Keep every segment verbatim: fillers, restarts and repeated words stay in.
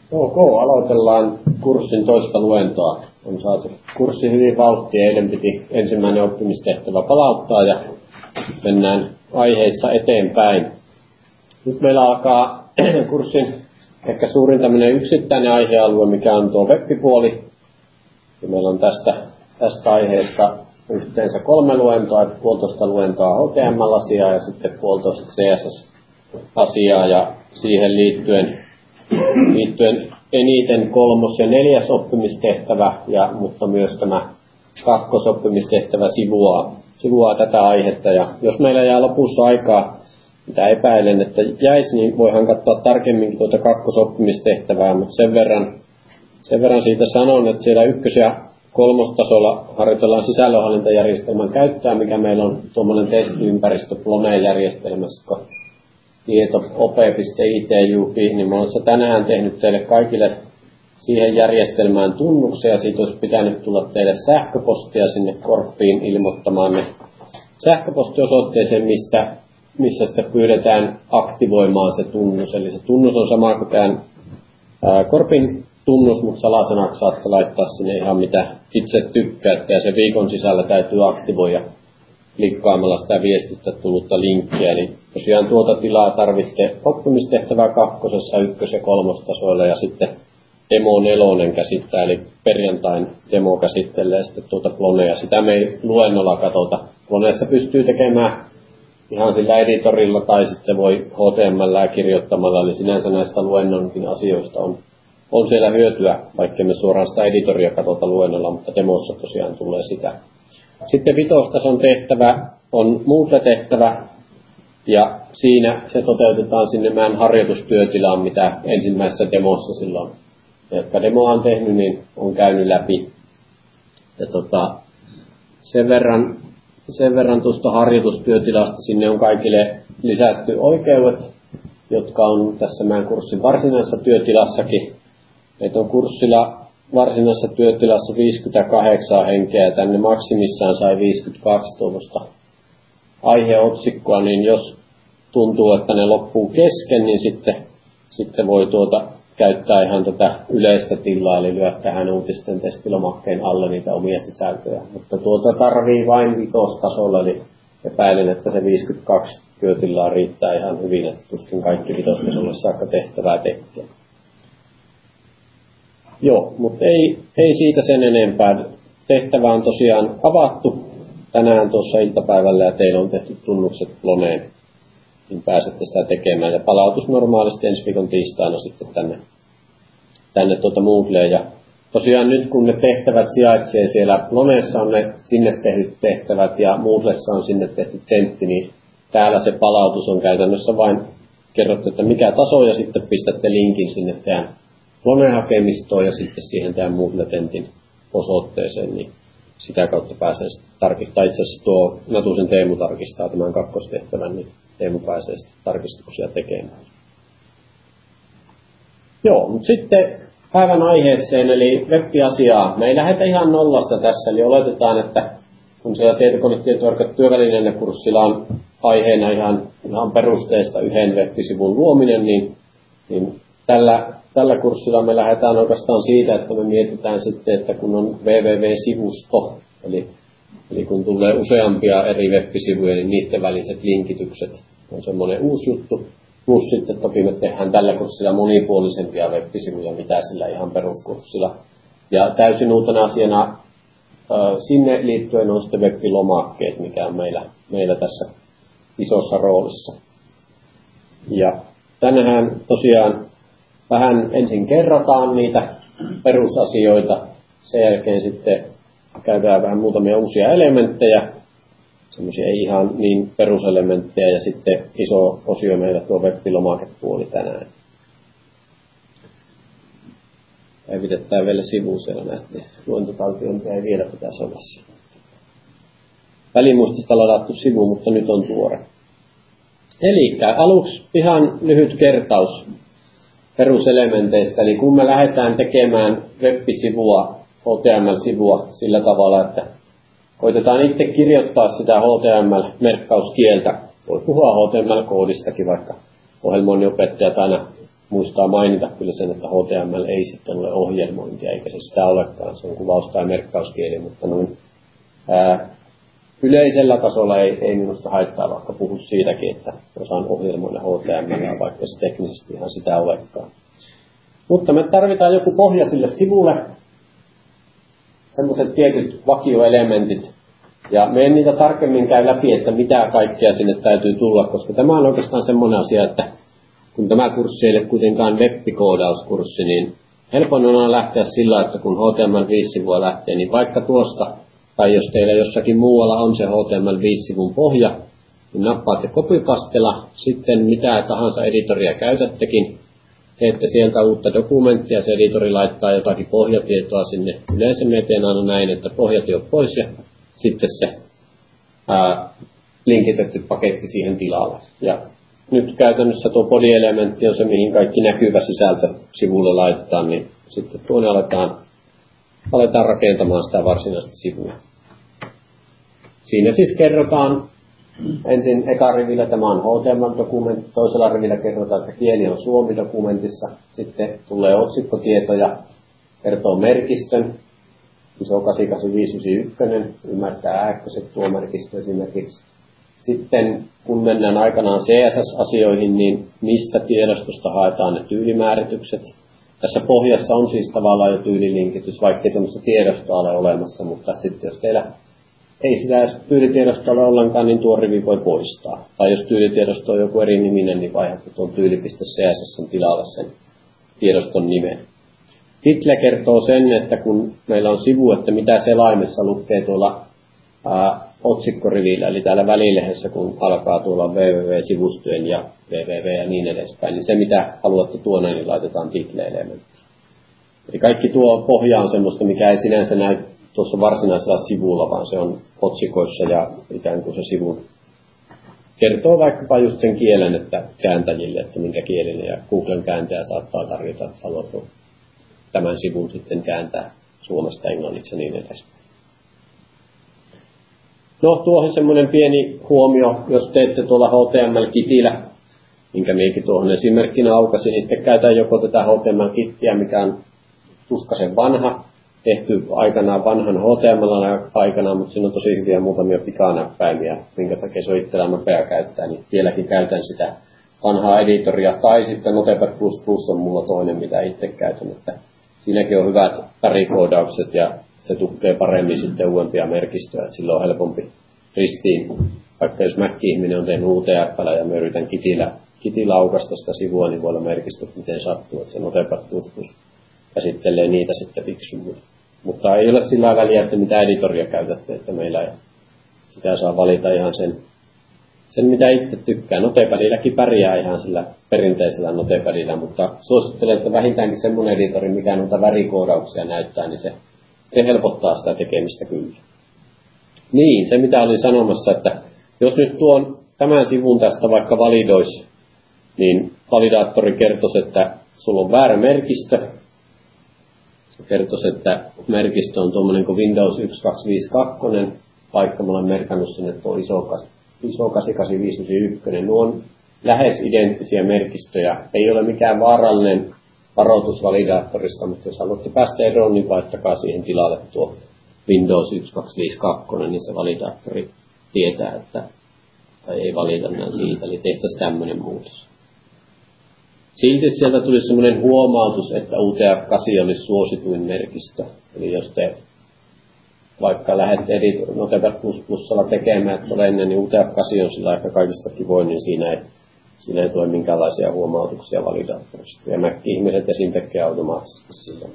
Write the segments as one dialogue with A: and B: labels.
A: Ok, aloitellaan kurssin toista luentoa. On saatu kurssi hyvin vauhtia. Eilen piti ensimmäinen oppimistehtävä palauttaa ja mennään aiheissa eteenpäin. Nyt meillä alkaa kurssin ehkä suurin tämmöinen yksittäinen aihealue, mikä on tuo web-puoli. Ja meillä on tästä, tästä aiheesta yhteensä kolme luentoa, puolitoista luentoa H T M L-asiaa ja sitten puolitoista C S S-asiaa ja siihen liittyen, liittyen eniten kolmos- ja neljäs oppimistehtävä, ja, mutta myös tämä kakkosoppimistehtävä sivuaa, sivuaa tätä aihetta. Ja jos meillä jää lopussa aikaa, mitä epäilen, että jäisi, niin voihan katsoa tarkemmin tuota kakkosoppimistehtävää, mutta sen verran, sen verran siitä sanon, että siellä ykkös- ja kolmostasolla harjoitellaan sisällönhallintajärjestelmän käyttöä, mikä meillä on tuommoinen testiympäristö Plone-järjestelmässä, kun tieto ope piste I T U P, niin mä olen tänään tehnyt teille kaikille siihen järjestelmään tunnuksia, ja siitä olisi pitänyt tulla teille sähköpostia sinne Korppiin ilmoittamaan ne sähköpostiosoitteeseen, mistä, missä sitten pyydetään aktivoimaan se tunnus. Eli se tunnus on sama kuin tämän ää, Korpin tunnus, mutta salasanaksi saatte laittaa sinne ihan mitä itse tykkäätte, ja se viikon sisällä täytyy aktivoida klikkaamalla sitä viestistä tullutta linkkiä. Eli tosiaan tuota tilaa tarvitsette oppimistehtävää kakkosessa, ykkös- ja kolmostasoilla, ja sitten demo nelonen käsittää, eli perjantain demo käsittelee sitten tuota Plonea. Sitä me ei luennolla katsota. Ploneessa pystyy tekemään ihan sillä editorilla, tai sitten voi H T M L:ää kirjoittamalla, eli sinänsä näistä luennonkin asioista on, on siellä hyötyä, vaikka me suoraan sitä editoria katsota luennolla, mutta demossa tosiaan tulee sitä. Sitten vitostason tehtävä on Moodle-tehtävä, ja siinä se toteutetaan sinne meidän harjoitustyötilaan, mitä ensimmäisessä demossa silloin, jotka demoa on tehnyt, niin on käynyt läpi. Ja tota, sen verran, sen verran tuosta harjoitustyötilasta sinne on kaikille lisätty oikeudet, jotka on tässä meidän kurssin varsinaisessa työtilassakin. Meitä on kurssilla varsinaisessa työtilassa viisikymmentäkahdeksan henkeä, ja tänne maksimissaan sai viisikymmentäkaksi tuollaista aiheotsikkoa, niin jos tuntuu, että ne loppuu kesken, niin sitten, sitten voi tuota käyttää ihan tätä yleistä tilaa, eli lyö tähän uutisten testilomakkeen alle niitä omia sisältöjä. Mutta tuota tarvii vain vitostasolla, eli epäilen, että se viisikymmentäkaksi työtilaa riittää ihan hyvin, että tuskin kaikki vitostasolle saakka tehtävää tekee. Joo, mutta ei, ei siitä sen enempää. Tehtävä on tosiaan avattu tänään tuossa iltapäivällä, ja teillä on tehty tunnukset Ploneen, niin pääsette sitä tekemään. Ja palautus normaalisti ensi viikon tiistaina sitten tänne, tänne tuota Moodleen. Ja tosiaan nyt kun ne tehtävät sijaitsee siellä Ploneessa, on ne sinne tehdyt tehtävät, ja Moodlessa on sinne tehty tentti, niin täällä se palautus on käytännössä vain kerrottu, että mikä taso, ja sitten pistätte linkin sinne teidän Plone-hakemistoon ja sitten siihen tämän Moodle-tentin osoitteeseen, niin sitä kautta pääsee sitten tarkistamaan. Itse asiassa tuo Natusen Teemu tarkistaa tämän kakkostehtävän, niin Teemu pääsee sitten tarkistuksia tekemään. Joo, mutta sitten päivän aiheeseen, eli web-asiaa. Me ei lähdetä ihan nollasta tässä, eli oletetaan, että kun siellä tietokonetietoverkot työvälineenä kurssilla on aiheena ihan, ihan perusteista yhden web-sivun luominen, niin, niin tällä Tällä kurssilla me lähdetään oikeastaan siitä, että me mietitään sitten, että kun on www-sivusto, eli, eli kun tulee useampia eri web-sivuja, niin niiden väliset linkitykset on semmoinen uusi juttu. Plus sitten toki me tehdään tällä kurssilla monipuolisempia web-sivuja, mitä sillä ihan peruskurssilla. Ja täysin uutena asiana äh, sinne liittyen on sitten web-lomakkeet, mikä on meillä, meillä tässä isossa roolissa. Ja tänään tosiaan vähän ensin kerrataan niitä perusasioita, sen jälkeen sitten käydään vähän muutamia uusia elementtejä, semmoisia ei ihan niin peruselementtejä, ja sitten iso osio meillä tuo web-lomakepuoli tänään. Päivitetään vielä sivu siellä näette. Luentotaltiointia ei vielä pitäisi olla siinä. Välimuistista ladattu sivu, mutta nyt on tuore. Eli aluksi ihan lyhyt kertaus peruselementeistä. Eli kun me lähdetään tekemään web-sivua, H T M L-sivua sillä tavalla, että koitetaan itse kirjoittaa sitä H T M L-merkkauskieltä. Voi puhua H T M L-koodistakin, vaikka ohjelmoinnin opettajat aina muistaa mainita kyllä sen, että H T M L ei sitten ole ohjelmointia, eikä se sitä olekaan. Se on kuvaus- tai merkkauskieli, mutta noin ää, yleisellä tasolla ei, ei minusta haittaa, vaikka puhu siitäkin, että osaan ohjelmoida H T M L, vaikka se teknisesti ihan sitä olekaan. Mutta me tarvitaan joku pohja sille sivulle, sellaiset tietyt vakioelementit, ja me en niitä tarkemmin käy läpi, että mitä kaikkea sinne täytyy tulla, koska tämä on oikeastaan semmoinen asia, että kun tämä kurssi ei ole kuitenkaan web-koodauskurssi, niin helpoin on lähteä sillä, että kun H T M L viisi sivua lähtee, niin vaikka tuosta, tai jos teillä jossakin muualla on se H T M L viisi sivun pohja, niin nappaatte copypastella, sitten mitä tahansa editoria käytättekin, teette sieltä uutta dokumenttia, se editori laittaa jotakin pohjatietoa sinne. Yleensä me teen aina näin, että pohjatio pois ja sitten se ää, linkitetty paketti siihen tilalle. Ja nyt käytännössä tuo body-elementti on se, mihin kaikki näkyvä sisältö sivulle laitetaan, niin sitten tuonne aletaan, aletaan rakentamaan sitä varsinaista sivua. Siinä siis kerrotaan ensin eka rivillä tämä on H T M L-dokumentti, toisella rivillä kerrotaan, että kieli on Suomi-dokumentissa, sitten tulee otsikkotietoja, kertoo merkistön, iso kahdeksan viisi yhdeksän, ymmärtää ääkköset tuo merkistö esimerkiksi. Sitten kun mennään aikanaan C S S-asioihin, niin mistä tiedostosta haetaan ne tyylimääritykset. Tässä pohjassa on siis tavallaan jo tyylilinkitys, vaikka ei tämmöistä tiedostoa ole olemassa, mutta sitten jos teillä ei sitä tyylitiedostoa ole ollenkaan, niin tuo rivi voi poistaa. Tai jos tyylitiedosto on joku eri niminen, niin vaihdatte tuon tyyli.css tilalle sen tiedoston nimen. Title kertoo sen, että kun meillä on sivu, että mitä selaimessa lukee tuolla ää, otsikkorivillä, eli täällä välilehdessä, kun alkaa tuolla www-sivustojen ja www ja niin edespäin, niin se mitä haluatte tuonne, niin laitetaan title-elementti. Eli kaikki tuo pohja on semmoista, mikä ei sinänsä näy tuossa varsinaisella sivulla, vaan se on otsikoissa ja ikään kuin se sivu kertoo vaikkapa just sen kielen, että kääntäjille, että minkä kielinen, ja Googlen kääntäjä saattaa tarjota, että haluatko tämän sivun sitten kääntää suomesta englanniksi ja niin edespäin. No tuohon semmoinen pieni huomio, jos teette tuolla H T M L-kitillä, minkä minäkin tuohon esimerkkinä aukasin, niin sitten käytän joko tätä H T M L-kittiä, mikä on tuskaisen vanha, tehty aikanaan vanhan H T M L-aikana, mutta siinä on tosi hyviä muutamia pikanäppäimiä, minkä takia se on itsellä nopea käyttää, niin vieläkin käytän sitä vanhaa editoria, tai sitten Notepad plus plus on mulla toinen, mitä itse käytän, että siinäkin on hyvät värikoodaukset ja se tukee paremmin sitten uudempia merkistöjä, että silloin on helpompi ristiin, vaikka jos Mac-ihminen on tehnyt U T F:llä ja mä yritän kitillä, kitillä aukasta sitä sivua, niin voi olla merkistöt miten sattuu, että se Notepad plus plus käsittelee niitä sitten fiksummin. Mutta ei ole sillä väliä, että mitä editoria käytätte, että meillä ei sitä saa valita ihan sen, sen mitä itse tykkää. Notepadilläkin pärjää ihan sillä perinteisellä Notepadilla, mutta suosittelen, että vähintäänkin semmoinen editori, mikä noita värikoodauksia näyttää, niin se, se helpottaa sitä tekemistä kyllä. Niin, se mitä olin sanomassa, että jos nyt tuon tämän sivun tästä vaikka validoisi, niin validaattori kertoisi, että sulla on väärä merkistö. Se kertoisi, että merkistö on tuommoinen kuin Windows yksi kaksi viisi kaksi, vaikka mä olen merkannut sinne tuo iso, iso kahdeksan kahdeksan viisi yksi. Nuo on lähes identtisiä merkistöjä. Ei ole mikään vaarallinen varoitus validaattorista, mutta jos haluatte päästä eroon, niin laittakaa siihen tilalle tuo Windows yksi kaksi viisi kaksi, niin se validaattori tietää, että tai ei valita näin siitä, eli tehtäisiin tämmöinen muutos. Silti sieltä tuli semmoinen huomautus, että U T F kahdeksan olisi suosituin merkistö. Eli jos te vaikka lähdette edit- Notepad plus plusalla tekemään, että ole ennen, niin U T F kahdeksan on sillä aika kaikista kivoin, niin siinä ei, siinä ei tule minkäänlaisia huomautuksia validaattorista. Ja Mac-ihmiset esim. Tekee automaattisesti silloin.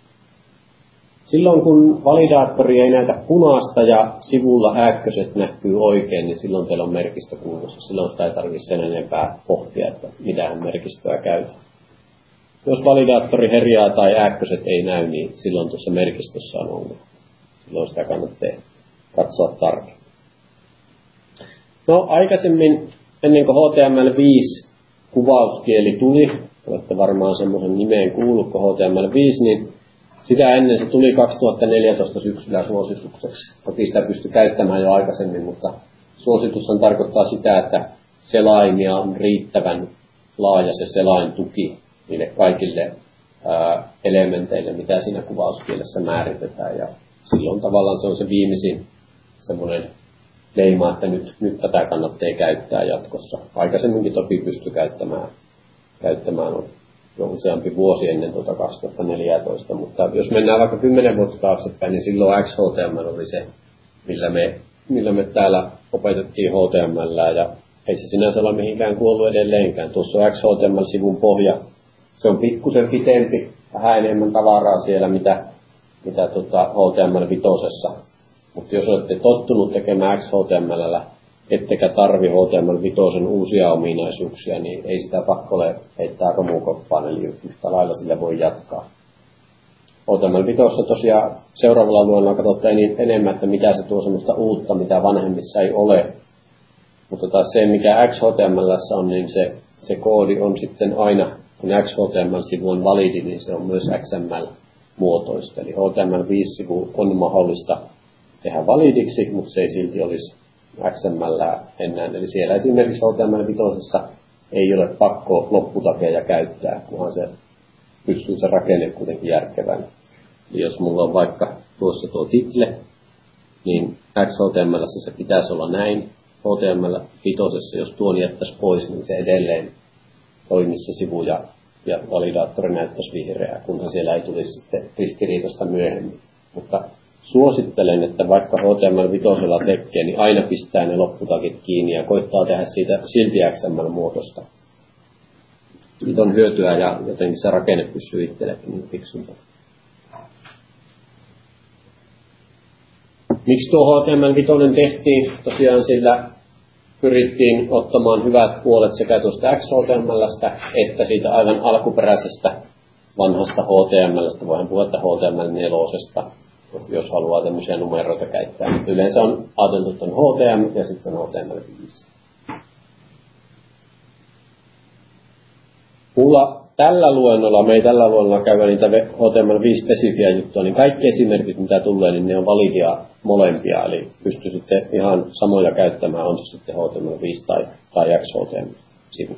A: Silloin kun validaattori ei näytä punaista ja sivulla ääkköset näkyy oikein, niin silloin teillä on merkistö kunnossa. Silloin sitä ei tarvitse sen enempää pohtia, että mitään merkistöä käytetään. Jos validaattori herjaa tai ääkköset ei näy, niin silloin tuossa merkistössä on ongelma. Silloin sitä kannattaa katsoa tarkemmin. No aikaisemmin, ennen kuin H T M L viisi kuvauskieli tuli, olette varmaan semmoisen nimeen kuullut kuin H T M L viisi, niin sitä ennen se tuli kaksituhattaneljätoista syksyllä suositukseksi. Toki sitä pystyi käyttämään jo aikaisemmin, mutta suositushan tarkoittaa sitä, että selaimia on riittävän laaja se selaintuki. niille kaikille ää, elementeille, mitä siinä kuvauskielessä määritetään. Ja silloin tavallaan se on se viimeisin semmoinen leima, että nyt, nyt tätä kannattaa käyttää jatkossa. Aikaisemminkin toki pystyi käyttämään, käyttämään jo useampi vuosi ennen tuota kaksituhattaneljätoista, mutta jos mennään vaikka kymmenen vuotta taaksepäin, niin silloin X H T M L oli se, millä me, millä me täällä opetettiin H T M L, ja ei se sinänsä ole mihinkään kuollut edelleenkään. Tuossa on X H T M L-sivun pohja. Se on pikkusen pitempi, vähän enemmän tavaraa siellä, mitä, mitä tuota H T M L viisi. Mutta jos olette tottunut tekemään X H T M L, ettekä tarvi H T M L viisi uusia ominaisuuksia, niin ei sitä pakko ole heittää romukoppaan, eli yhtä lailla sillä voi jatkaa. H T M L viisi tosiaan seuraavalla luonnolla katsotaan enemmän, että mitä se tuo semmoista uutta, mitä vanhemmissa ei ole. Mutta taas se, mikä X H T M L on, niin se, se koodi on sitten aina, kun X H T M L-sivu on validi, niin se on myös X M L-muotoista. Eli H T M L viisi-sivu on mahdollista tehdä validiksi, mutta se ei silti olisi X M L enää. Eli siellä esimerkiksi H T M L viisi ei ole pakko lopputakeja käyttää, kunhan se pystyy se rakenne kuitenkin järkevän. Eli jos mulla on vaikka tuossa tuo title, niin X H T M L se pitäisi olla näin. H T M L viisi, jos tuon jättäisi pois, niin se edelleen toimisi se sivu ja, ja validaattori näyttäisi vihreää, kunhan siellä ei tulisi sitten ristiriitasta myöhemmin. Mutta suosittelen, että vaikka H T M L viisi tekee, niin aina pistää ne lopputakit kiinni ja koittaa tehdä siitä silti X M L-muotosta. Siitä on hyötyä ja jotenkin se rakenne pysyy itsellekin niin fiksumpana. Miksi tuo H T M L viisi tehtiin? Tosiaan sillä pyrittiin ottamaan hyvät puolet sekä tuosta X H T M L:stä että siitä aivan alkuperäisestä vanhasta H T M L:stä. Voidaan puhua, että H T M L neljä, jos haluaa tämmöisiä numeroita käyttää. Mutta yleensä on ajateltu, että on H T M L ja sitten on H T M L viisi. Mulla tällä luennolla, me ei tällä luennolla käydä niitä H T M L viisi-spesifiä juttuja, niin kaikki esimerkit, mitä tulee, niin ne on validia molempia. Eli pystyy sitten ihan samoja käyttämään, on se sitten H T M L viisi tai, tai X H T M L-sivu.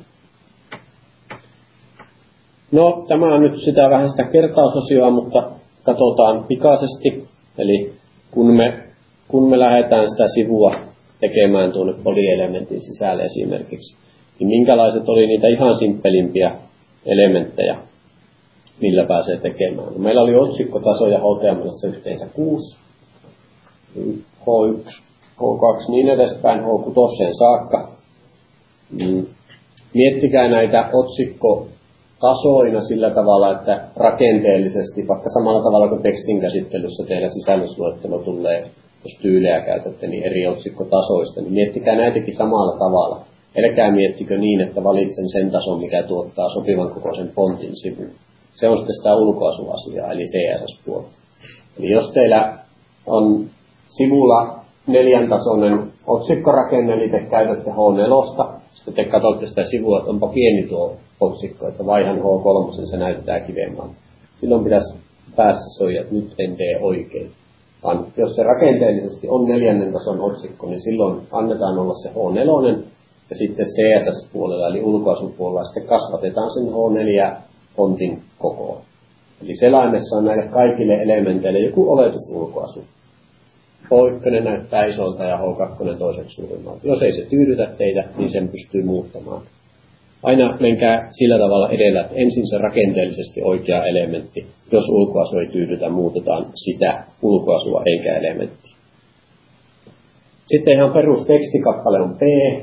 A: No, tämä on nyt sitä vähän sitä kertausosioa, mutta katsotaan pikaisesti. Eli kun me, kun me lähdetään sitä sivua tekemään tuonne polyelementin sisälle esimerkiksi, niin minkälaiset oli niitä ihan simppelimpiä elementtejä, millä pääsee tekemään. No, meillä oli otsikkotasoja H T M L:ssä yhteensä kuusi, H yksi, H kaksi, niin edespäin, H kuusi saakka. Miettikää näitä otsikkotasoina sillä tavalla, että rakenteellisesti, vaikka samalla tavalla kuin tekstin käsittelyssä teillä sisällysluettelo tulee, jos tyylejä käytätte, niin eri otsikkotasoista, niin miettikää näitäkin samalla tavalla. Älkää miettikö niin, että valitsen sen tason, mikä tuottaa sopivan kokoisen fontin sivun. Se on sitten sitä ulkoasuasiaa, eli C S S-puolta. Eli jos teillä on sivulla neljän tasoinen otsikkorakenne, eli te käytätte H neljä, sitten te katsotte sitä sivua, että onpa pieni tuo otsikko, että vaihan H kolme, se näyttää kivemmalta. Silloin pitäisi päässä soija, että nyt en tee oikein. Vaan jos se rakenteellisesti on neljännen tason otsikko, niin silloin annetaan olla se H neljä, ja sitten C S S-puolella, eli ulkoasupuolella, sitten kasvatetaan sen H neljä-fontin kokoon. Eli selaimessa on näille kaikille elementeille joku oletusulkoasu. H yksi näyttää isolta ja H kaksi toiseksi suurimmalta. Jos ei se tyydytä teitä, niin sen pystyy muuttamaan. Aina menkää sillä tavalla edellä, että ensin se rakenteellisesti oikea elementti. Jos ulkoasu ei tyydytä, muutetaan sitä ulkoasua eikä elementtiä. Sitten ihan perus tekstikappale on P.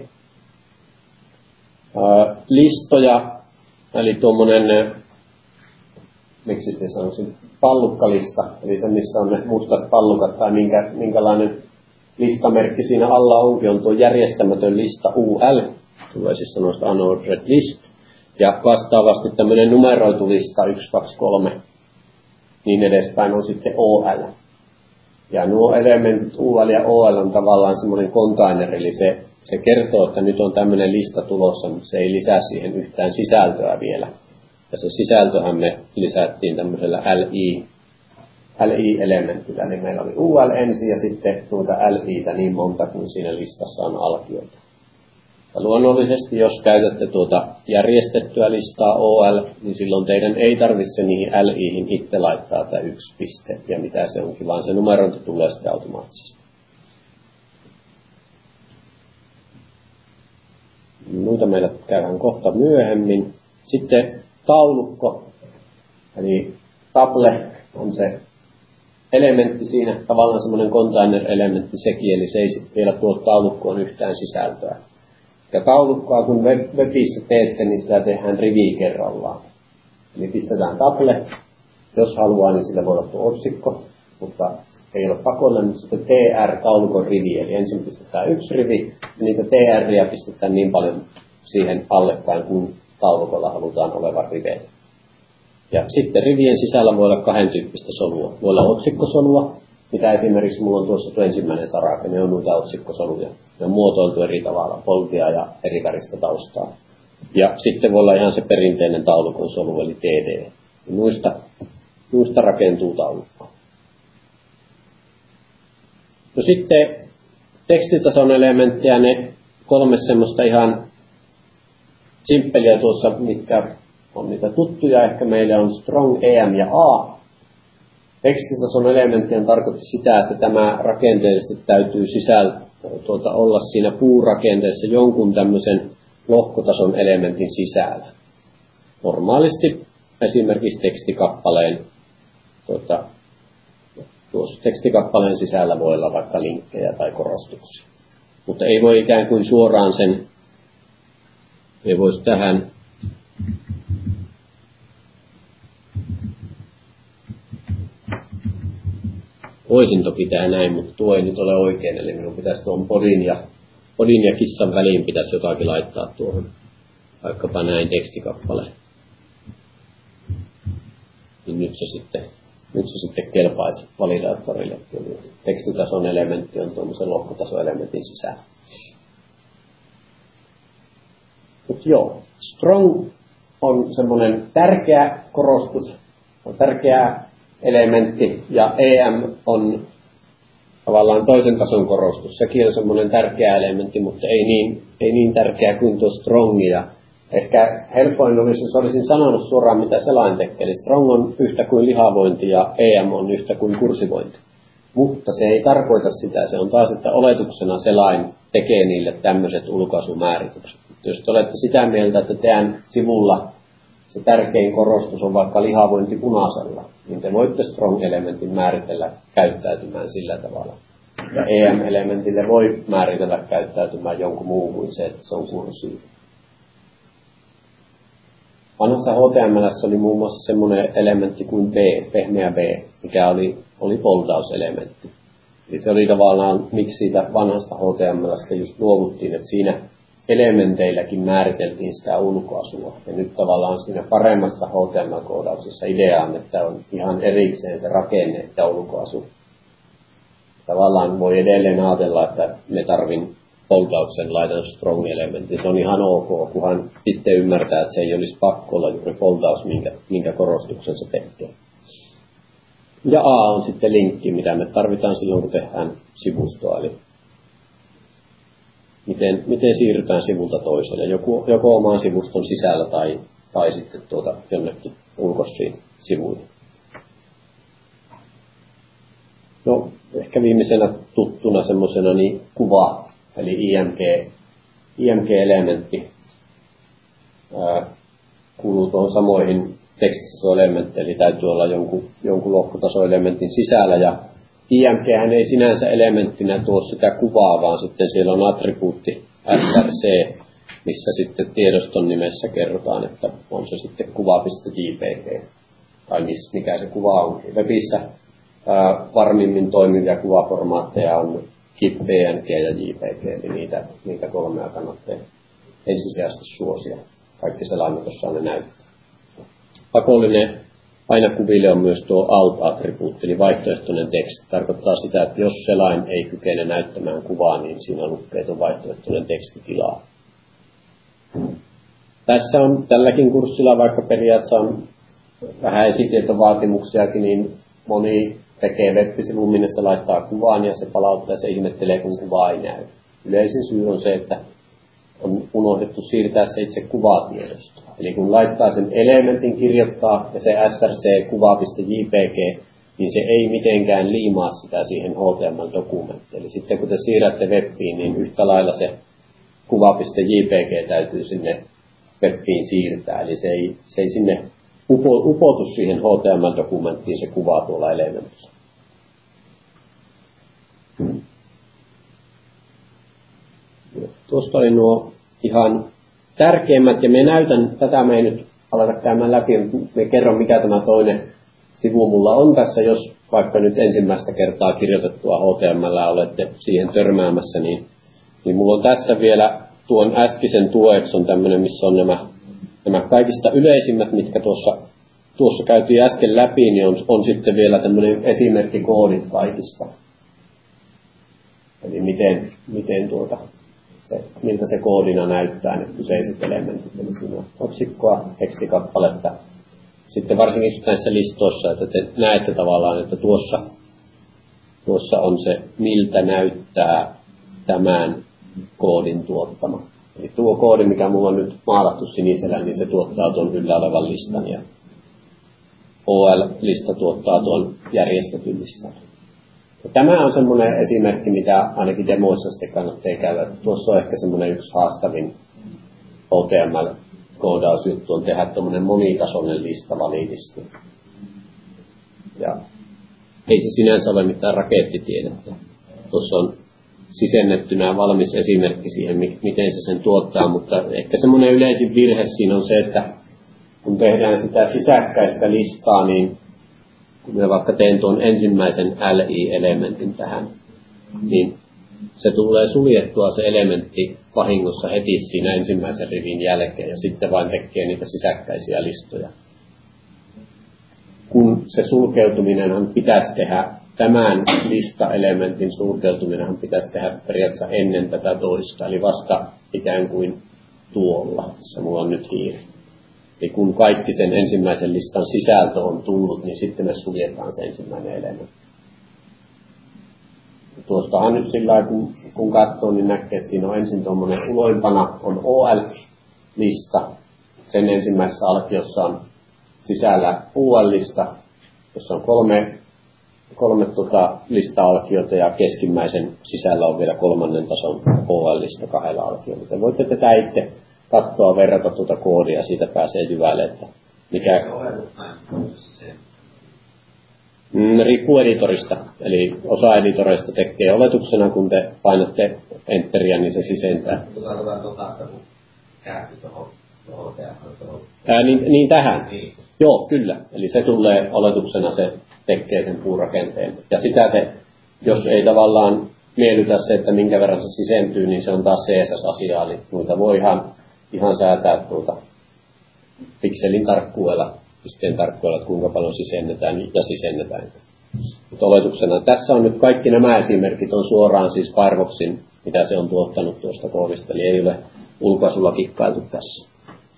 A: Uh, listoja, eli tuommoinen, miksi sitten sanoisin, pallukkalista, eli se missä on ne mustat pallukat tai minkä, minkälainen listamerkki siinä alla onkin, on tuo järjestämätön lista U L, tulee siis sanoista unordered list, ja vastaavasti tämmöinen numeroitu lista yksi, kaksi, kolme, niin edespäin on sitten O L. Ja nuo elementit U L ja O L on tavallaan semmoinen container, eli se Se kertoo, että nyt on tämmöinen lista tulossa, mutta se ei lisää siihen yhtään sisältöä vielä. Ja se sisältöhän me lisättiin tämmöisellä L I, L I-elementillä. Eli meillä oli U L ensin ja sitten tuota L I:tä niin monta kuin siinä listassa on alkioita. Ja luonnollisesti, jos käytätte tuota järjestettyä listaa O L, niin silloin teidän ei tarvitse niihin L I:hin itse laittaa tämä yksi piste ja mitä se onkin, vaan se numerointi tulee sitten automaattisesti. Noita meillä käydään kohta myöhemmin. Sitten taulukko, eli table on se elementti siinä, tavallaan semmoinen container-elementti sekin, eli se ei sitten vielä tuo taulukkoon yhtään sisältöä. Ja taulukkoa kun webissä teette, niin sitä tehdään rivi kerrallaan. Eli pistetään table, jos haluaa, niin sillä voi olla tuo otsikko, mutta ei ole pakollinen, mutta sitten T R, taulukon rivi, eli ensin pistetään yksi rivi, ja niitä T R:iä pistetään niin paljon siihen allepäin, kun taulukolla halutaan olevan riveitä. Ja sitten rivien sisällä voi olla kahden tyyppistä solua. Voi olla otsikkosolua, mitä esimerkiksi mulla on tuossa tuo ensimmäinen sarake, ne on noita otsikkosoluja. Ne on muotoiltu eri tavalla, poltia ja eri väristä taustaa. Ja sitten voi olla ihan se perinteinen taulukon solu, eli T D. Noista, noista rakentuu taulukko. No sitten tekstitason elementtejä, ne kolme semmoista ihan simppeliä tuossa, mitkä on niitä tuttuja. Ehkä meille on strong, E M ja A. Tekstitason elementtien tarkoitti sitä, että tämä rakenteellisesti täytyy sisällä tuota, olla siinä puurakenteessa jonkun tämmöisen lohkotason elementin sisällä. Normaalisti esimerkiksi tekstikappaleen, tuota, tuossa tekstikappaleen sisällä voi olla vaikka linkkejä tai korostuksia. Mutta ei voi ikään kuin suoraan sen, ei voisi tähän voisin toki tehdä näin, mutta tuo ei nyt ole oikein, eli minun pitäisi tuon podin ja, podin ja kissan väliin pitäisi jotakin laittaa tuohon, vaikkapa näin tekstikappaleen. Niin nyt se sitten, nyt se sitten kelpaisi validaattorille. Tekstitason elementti on tuommoisen lohkotason elementin sisällä. Mutta joo, strong on semmoinen tärkeä korostus, on tärkeä elementti, ja E M on tavallaan toisen tason korostus. Sekin on semmoinen tärkeä elementti, mutta ei niin, ei niin tärkeä kuin tuo strong. Ja ehkä helpoin olisi, jos olisin sanonut suoraan, mitä selain tekee. Eli strong on yhtä kuin lihavointi ja E M on yhtä kuin kursivointi. Mutta se ei tarkoita sitä. Se on taas, että oletuksena selain tekee niille tämmöiset ulkaisumääritykset. Jos te olette sitä mieltä, että teidän sivulla se tärkein korostus on vaikka lihavointi punaisella, niin te voitte strong-elementin määritellä käyttäytymään sillä tavalla. Ja E M-elementille voi määritellä käyttäytymään jonkun muun kuin se, että se on kursiivi. Vanhassa H T M L:ssä oli muun muassa semmoinen elementti kuin B, pehmeä B, mikä oli, oli poltauselementti. Eli se oli tavallaan, miksi siitä vanhasta H T M L:stä just luovuttiin, että siinä elementeilläkin määriteltiin sitä ulkoasua. Ja nyt tavallaan siinä paremmassa H T M L-koodauksessa idea on, että on ihan erikseen se rakenne ja ulkoasu. Tavallaan voi edelleen ajatella, että me tarvin poltauksen laitan strong-elementin. Se on ihan ok, kunhan sitten ymmärtää, että se ei olisi pakko olla juuri poltaus, minkä, minkä korostuksen se tekee. Ja A on sitten linkki, mitä me tarvitaan silloin, kun tehdään sivustoa. Eli Miten, miten siirrytään sivulta toiselle, joko, joko oman sivuston sisällä tai, tai sitten tuota jonnekin ulkoisiin sivuihin. No, ehkä viimeisenä tuttuna semmoisena niin kuva, eli I M G, I M G-elementti ää, kuuluu tuohon samoihin tekstitasoelementteihin, eli täytyy olla jonkun, jonkun lohkotasoelementin sisällä, ja I M G hän ei sinänsä elementtinä tuo sitä kuvaa, vaan sitten siellä on attribuutti S R C, missä sitten tiedoston nimessä kerrotaan, että on se sitten kuva.jpg, tai mikä se kuva on. Webissä ää, varmimmin toimivia kuvaformaatteja on GIF, P N G ja J P G, eli niitä, niitä kolmea kannattaa ensisijaisesti suosia. Kaikki selaimet, jossa ne näyttää. Pakollinen aina kuville on myös tuo out-attribuutti, eli vaihtoehtoinen teksti. Tarkoittaa sitä, että jos selain ei kykene näyttämään kuvaa, niin siinä lukee tuo vaihtoehtoinen tekstitilaa. Tässä on tälläkin kurssilla, vaikka periaatteessa on vähän esitietovaatimuksiakin, niin moni tekee web-sivun, minne se laittaa kuvaan ja se palauttaa ja se ihmettelee, kun kuva ei näy. Yleisin syy on se, että on unohdettu siirtää se itse kuvatiedosto. Eli kun laittaa sen elementin kirjoittaa ja se src-kuva.jpg, niin se ei mitenkään liimaa sitä siihen H T M L-dokumenttiin. Eli sitten kun te siirrätte webbiin, niin yhtä lailla se kuva.jpg täytyy sinne webbiin siirtää. Eli se ei, se ei sinne upo, upotu siihen H T M L-dokumenttiin se kuva tuolla elementillä. Hmm. Tuosta oli nuo ihan tärkeimmät, ja me näytän, tätä me ei nyt aleta käymään läpi, me kerron mikä tämä toinen sivu mulla on tässä, jos vaikka nyt ensimmäistä kertaa kirjoitettua H T M L olette siihen törmäämässä, niin, niin mulla on tässä vielä tuon äskisen tueksi on tämmöinen, missä on nämä, nämä kaikista yleisimmät, mitkä tuossa, tuossa käytiin äsken läpi, niin on, on sitten vielä tämmöinen esimerkkikoodit kaikista. Eli miten, miten tuota, se, miltä se koodina näyttää ne kyseiset elementit. Eli siinä on otsikkoa, tekstikappaletta. Sitten varsinkin näissä listoissa, että te näette tavallaan, että tuossa, tuossa on se, miltä näyttää tämän koodin tuottama. Eli tuo koodi, mikä mulla on nyt maalattu sinisellä, niin se tuottaa tuon yllä olevan listan. Ja O L-lista tuottaa tuon järjestetyn listan. Ja tämä on semmoinen esimerkki, mitä ainakin demoissa sitten kannattaa käydä. Että tuossa on ehkä semmoinen yksi haastavin H T M L-koodausjuttu on tehdä tuommoinen monitasoinen lista validisti. Ja ei se sinänsä ole mitään rakettitiedettä. Tuossa on sisennettynä valmis esimerkki siihen, miten se sen tuottaa, mutta ehkä semmoinen yleisin virhe siinä on se, että kun tehdään sitä sisäkkäistä listaa, niin kun minä vaikka teen tuon ensimmäisen L I-elementin tähän, niin se tulee suljettua se elementti vahingossa heti siinä ensimmäisen rivin jälkeen ja sitten vain tekee niitä sisäkkäisiä listoja. Kun se sulkeutuminenhan pitäisi tehdä, tämän listaelementin sulkeutuminenhan pitäisi tehdä periaatteessa ennen tätä toista, eli vasta ikään kuin tuolla, missä mulla on nyt hiiri. Eli kun kaikki sen ensimmäisen listan sisältö on tullut, niin sitten me suljetaan se ensimmäinen elementti. Tuostahan nyt sillä lailla, kun, kun katsoo, niin näkee, että siinä on ensin tuommoinen uloimpana on O L-lista. Sen ensimmäisessä alkiossa on sisällä U L-lista, jossa on kolme, kolme tota lista-alkiota ja keskimmäisen sisällä on vielä kolmannen tason O L-lista kahdella alkiolla. Te voitte tätä itse katsoa, verrata tuota koodia, siitä pääsee jyvälle, että mikä mm, riippuu editorista. Eli osa editoreista tekee oletuksena, kun te painatte enteriä, niin se sisentää. Ää, niin, niin tähän. Niin. Joo, kyllä. Eli se tulee oletuksena, se tekee sen puurakenteen. Ja sitä te, jos ei tavallaan miellytä se, että minkä verran se sisentyy, niin se on taas C S S-asiaa. Eli noita voi ihan, ihan säätää tuota pikselin tarkkuudella, pisteen tarkkuudella, että kuinka paljon sisennetään ja sisennetään. Mutta oletuksena tässä on nyt kaikki nämä esimerkit on suoraan siis Firefoxin, mitä se on tuottanut tuosta koodista, eli ei ole ulkoasulla kikkailtu tässä.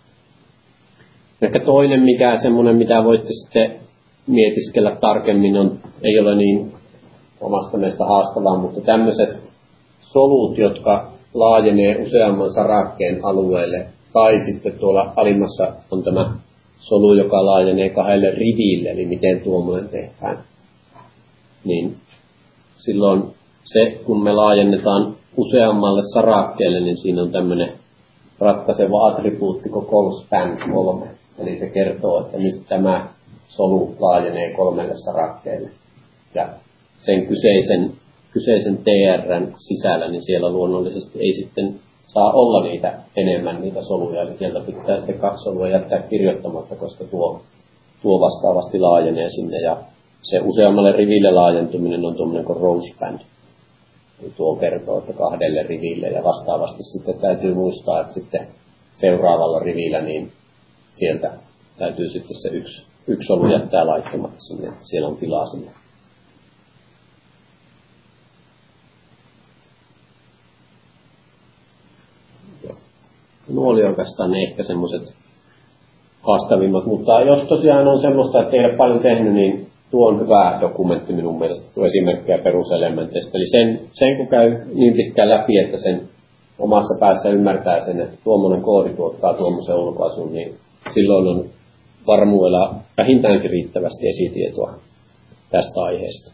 A: Ehkä toinen, mikä semmoinen, mitä voitte sitten mietiskellä tarkemmin, on, ei ole niin omasta mielestä haastavaa, mutta tämmöiset solut, jotka laajenee useamman sarakkeen alueelle, tai sitten tuolla alimmassa on tämä solu, joka laajenee kahdelle riville, eli miten tuommoinen tehdään. Niin silloin se, kun me laajennetaan useammalle sarakkeelle, niin siinä on tämmöinen ratkaiseva attribuutti kuin call-span kolme. Eli se kertoo, että nyt tämä solu laajenee kolmelle sarakkeelle. Ja sen kyseisen, kyseisen T R:n sisällä, niin siellä luonnollisesti ei sitten saa olla niitä enemmän niitä soluja. Eli sieltä pitää sitten kaksi solua jättää kirjoittamatta, koska tuo, tuo vastaavasti laajenee sinne. Ja se useammalle riville laajentuminen on tuommoinen kuin row-span. Eli tuo kertoo, että kahdelle riville. Ja vastaavasti sitten täytyy muistaa, että sitten seuraavalla rivillä niin sieltä täytyy sitten se yksi, yksi solu jättää laittamatta sinne, että siellä on tilaa sinne. Nuo oli oikeastaan ne ehkä semmoiset haastavimmat, mutta jos tosiaan on semmoista, että ei ole paljon tehnyt, niin tuo on hyvä dokumentti minun mielestä, tuo esimerkkejä peruselementeistä. Eli sen, sen kun käy niin pitkään läpi, että sen omassa päässä ymmärtää sen, että tuommoinen koodi tuottaa tuommoisen ulkoasun, niin silloin on varmuudella vähintäänkin riittävästi esitietoa tästä aiheesta.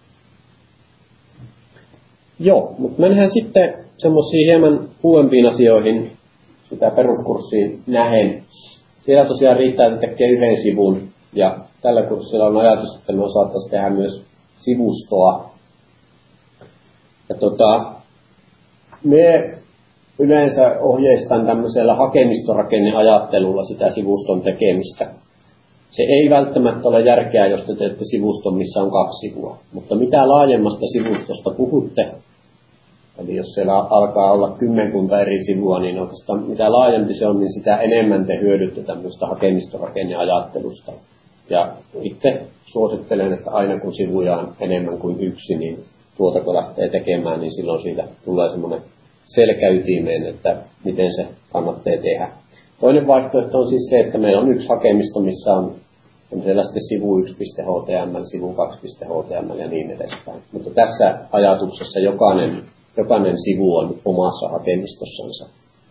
A: Joo, mutta mennään sitten semmoisiin hieman uudempiin asioihin sitä peruskurssiin nähen. Siellä tosiaan riittää, että tekee yhden sivun, ja tällä kurssilla on ajatus, että me osattaisiin tehdä myös sivustoa. Ja tota, me yleensä ohjeistan tämmöisellä hakemistorakenneajattelulla sitä sivuston tekemistä. Se ei välttämättä ole järkeä, jos te teette sivuston, missä on kaksi sivua. Mutta mitä laajemmasta sivustosta puhutte, eli jos siellä alkaa olla kymmenkunta eri sivua, niin oikeastaan mitä laajempi se on, niin sitä enemmän te hyödytte tämmöistä hakemistorakenneajattelusta. Ja itse suosittelen, että aina kun sivuja on enemmän kuin yksi, niin tuota kun lähtee tekemään, niin silloin siitä tulee semmoinen selkäytimeen, että miten se kannattaa tehdä. Toinen vaihtoehto on siis se, että meillä on yksi hakemisto, missä on sellaisten sivu yksi piste h t m l, sivu kaksi piste h t m l ja niin edespäin. Mutta tässä ajatuksessa jokainen, jokainen sivu on omassa hakemistossansa.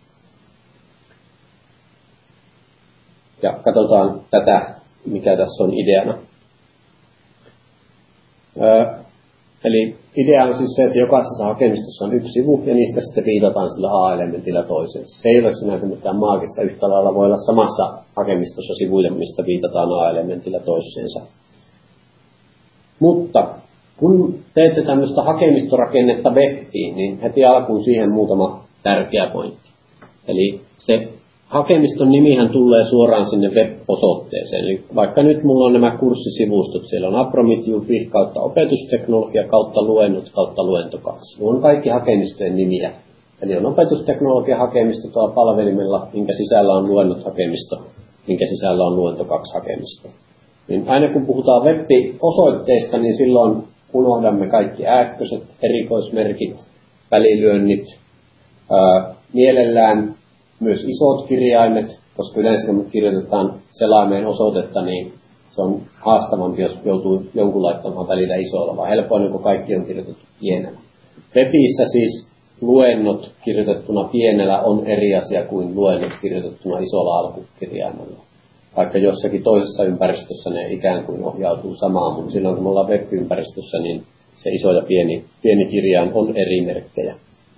A: Ja katsotaan tätä, mikä tässä on ideana. Öö, eli idea on siis se, että jokaisessa hakemistossa on yksi sivu, ja niistä sitten viitataan sillä A-elementillä toiseen. Se ei ole sinänsä mitään maagista. Yhtä lailla voi olla samassa hakemistossa sivuja, mistä viitataan A-elementillä toiseensa. Mutta kun teette tämmöistä hakemistorakennetta webbiin, niin heti alkuun siihen muutama tärkeä pointti. Eli se hakemiston nimihän tulee suoraan sinne web-osoitteeseen. Eli vaikka nyt mulla on nämä kurssisivustot, siellä on apromitju piste fi kautta opetusteknologia kautta luennot kautta luento kaksi. Ne on kaikki hakemistojen nimiä. Eli on opetusteknologia hakemisto tuolla palvelimella, minkä sisällä on luennot hakemisto, minkä sisällä on luento kaksi hakemisto. Niin aina kun puhutaan web-osoitteista, niin silloin unohdamme kaikki ääkköset, erikoismerkit, välilyönnit, ää, mielellään myös isot kirjaimet, koska yleensä kun kirjoitetaan selaimeen osoitetta, niin se on haastavampi, jos joutuu jonkun laittamaan välillä isolla, vaan helpoin, kun kaikki on kirjoitettu pienellä. Webissä siis luennot kirjoitettuna pienellä on eri asia kuin luennot kirjoitettuna isolla alkukirjaimella. Vaikka jossakin toisessa ympäristössä ne ikään kuin ohjautuu samaan, mutta silloin kun me ollaan web-ympäristössä, niin se iso ja pieni, pieni kirjain on eri merkkejä.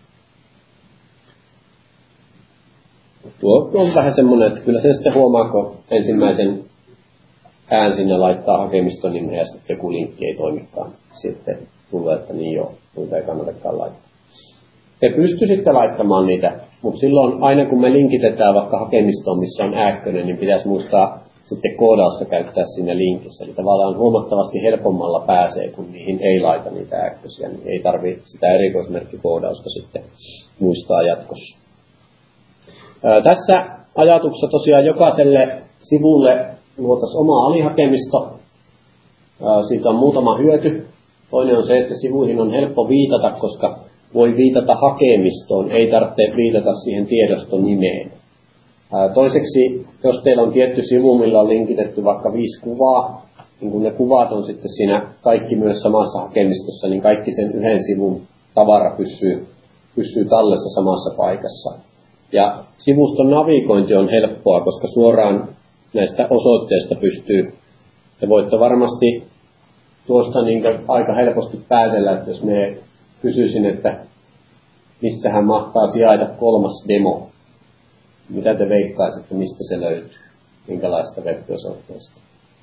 A: Tuo on vähän semmoinen, että kyllä se sitten huomaa, kun ensimmäisen ään sinne laittaa hakemiston nimeä ja sitten joku linkki ei toimikaan. Sitten tulee, että niin joo, niitä ei kannatakaan laittaa. Te pystyisitte laittamaan niitä, mutta silloin aina kun me linkitetään vaikka hakemistoon, missä on ääkkönen, niin pitäisi muistaa sitten koodausta käyttää siinä linkissä. Eli tavallaan huomattavasti helpommalla pääsee, kun niihin ei laita niitä ääkkösiä, niin ei tarvitse sitä erikoismerkkikoodausta sitten muistaa jatkossa. Ää, tässä ajatuksessa tosiaan jokaiselle sivulle luotaisiin oma alihakemisto. Ää, siitä on muutama hyöty. Toinen on se, että sivuihin on helppo viitata, koska voi viitata hakemistoon, ei tarvitse viitata siihen tiedoston nimeen. Ää, toiseksi, jos teillä on tietty sivu, millä on linkitetty vaikka viisi kuvaa, niin kun ne kuvat on sitten siinä kaikki myös samassa hakemistossa, niin kaikki sen yhden sivun tavara pysyy, pysyy tallessa samassa paikassa. Ja sivuston navigointi on helppoa, koska suoraan näistä osoitteista pystyy. Te voitte varmasti tuosta niin aika helposti päätellä, että jos me kysyisin, että missähän mahtaa sijaita kolmas demo, mitä te veikkaisitte, mistä se löytyy, minkälaista web-osoitteesta?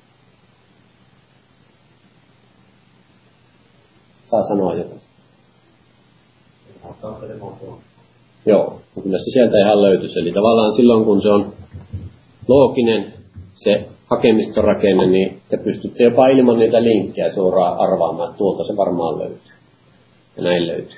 A: Saa sanoa jotain. Joo, kyllä se sieltä ihan löytyisi. Eli tavallaan silloin, kun se on looginen, se hakemistorakenne, niin te pystytte jopa ilman niitä linkkejä suoraan arvaamaan, että tuolta se varmaan löytyy. Ja näin löytyy.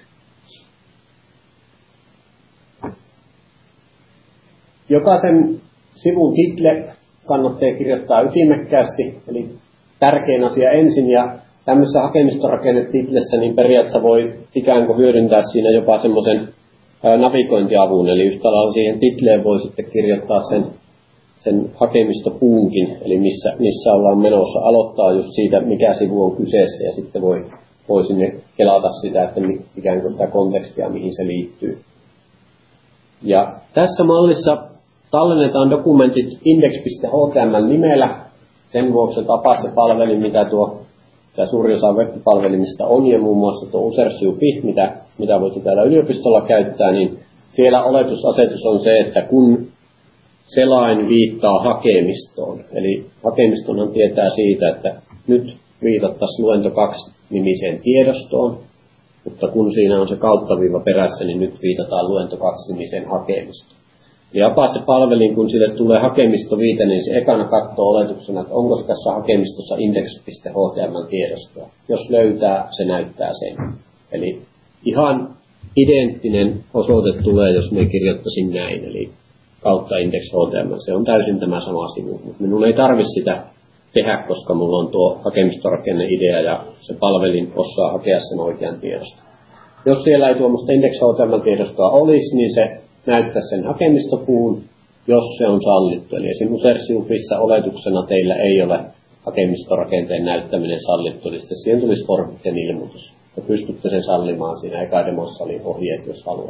A: Jokaisen sivun title kannattaa kirjoittaa ytimekkäästi, eli tärkein asia ensin, ja tämmöisessä hakemistorakennetitlessä niin periaatteessa voi ikään kuin hyödyntää siinä jopa semmoisen navigointiavun, eli yhtä lailla siihen titleen voi sitten kirjoittaa sen, sen hakemistopuunkin, eli missä, missä ollaan menossa, aloittaa just siitä, mikä sivu on kyseessä, ja sitten voi, voi sinne kelata sitä, että ikään kuin sitä kontekstia, mihin se liittyy. Ja tässä mallissa tallennetaan dokumentit index piste h t m l nimellä. Sen vuoksi, että Apache palvelin, mitä tuo tämä suuri osa web-palvelimista on, ja muun muassa tuo Usersiu piste fi, mitä, mitä voitte täällä yliopistolla käyttää, niin siellä oletusasetus on se, että kun selain viittaa hakemistoon, eli hakemistonhan tietää siitä, että nyt viitattaisiin luento kaksi nimiseen tiedostoon, mutta kun siinä on se kauttaviiva perässä, niin nyt viitataan luento kaksi nimiseen hakemistoon. Ja Apache palvelin, kun sille tulee hakemistoviite, niin se ekana katsoo oletuksena, että onko tässä hakemistossa index piste h t m l tiedostoa. Jos löytää, se näyttää sen. Eli ihan identtinen osoite tulee, jos me kirjoittaisin näin, eli kautta index piste h t m l. Se on täysin tämä sama sivu, mutta minun ei tarvitse sitä tehdä, koska minulla on tuo hakemistorakenne-idea ja se palvelin osaa hakea sen oikean tiedosta. Jos siellä ei tuommoista index piste h t m l-tiedostoa olisi, niin se näyttää sen hakemistopuun, jos se on sallittu. Eli esimerkiksi Usersiuissa oletuksena teillä ei ole hakemistorakenteen näyttäminen sallittu, eli sitten siihen tulisi Forbidden ilmoitus. Ja pystytte sen sallimaan siinä eka demossa oli ohjeet, jos haluat.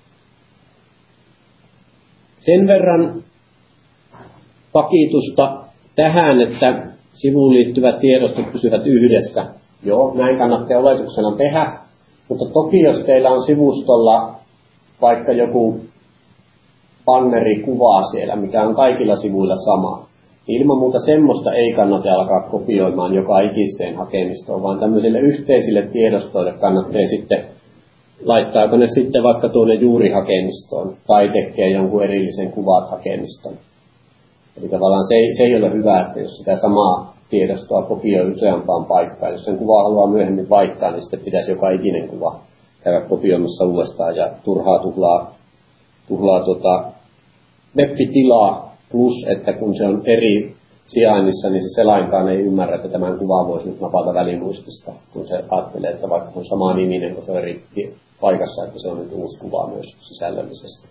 A: Sen verran pakitusta tähän, että sivuun liittyvät tiedostot pysyvät yhdessä. Joo, näin kannattaa oletuksena tehdä, mutta toki jos teillä on sivustolla vaikka joku banneri kuvaa siellä, mikä on kaikilla sivuilla sama, niin ilman muuta semmoista ei kannata alkaa kopioimaan joka ikiseen hakemistoon, vaan tämmöisille yhteisille tiedostoille kannattaa sitten laittaako ne sitten vaikka tuonne juurihakemistoon tai tekee jonkun erillisen kuvat hakemiston. Eli tavallaan se ei, se ei ole hyvä, että jos sitä samaa tiedostoa kopioi useampaan paikkaan. Jos sen kuvaa haluaa myöhemmin vaihtaa, niin sitten pitäisi joka ikinen kuva käydä kopioimassa uudestaan ja turhaa tuhlaa, tuhlaa tuota web-tilaa. Plus, että kun se on eri sijainnissa, niin se selainkaan ei ymmärrä, että tämän kuvan voisi nyt napata välimuistista, kun se ajattelee, että vaikka on sama niminen, kun se on eri paikassa, että se on nyt uusi kuva myös sisällöllisesti.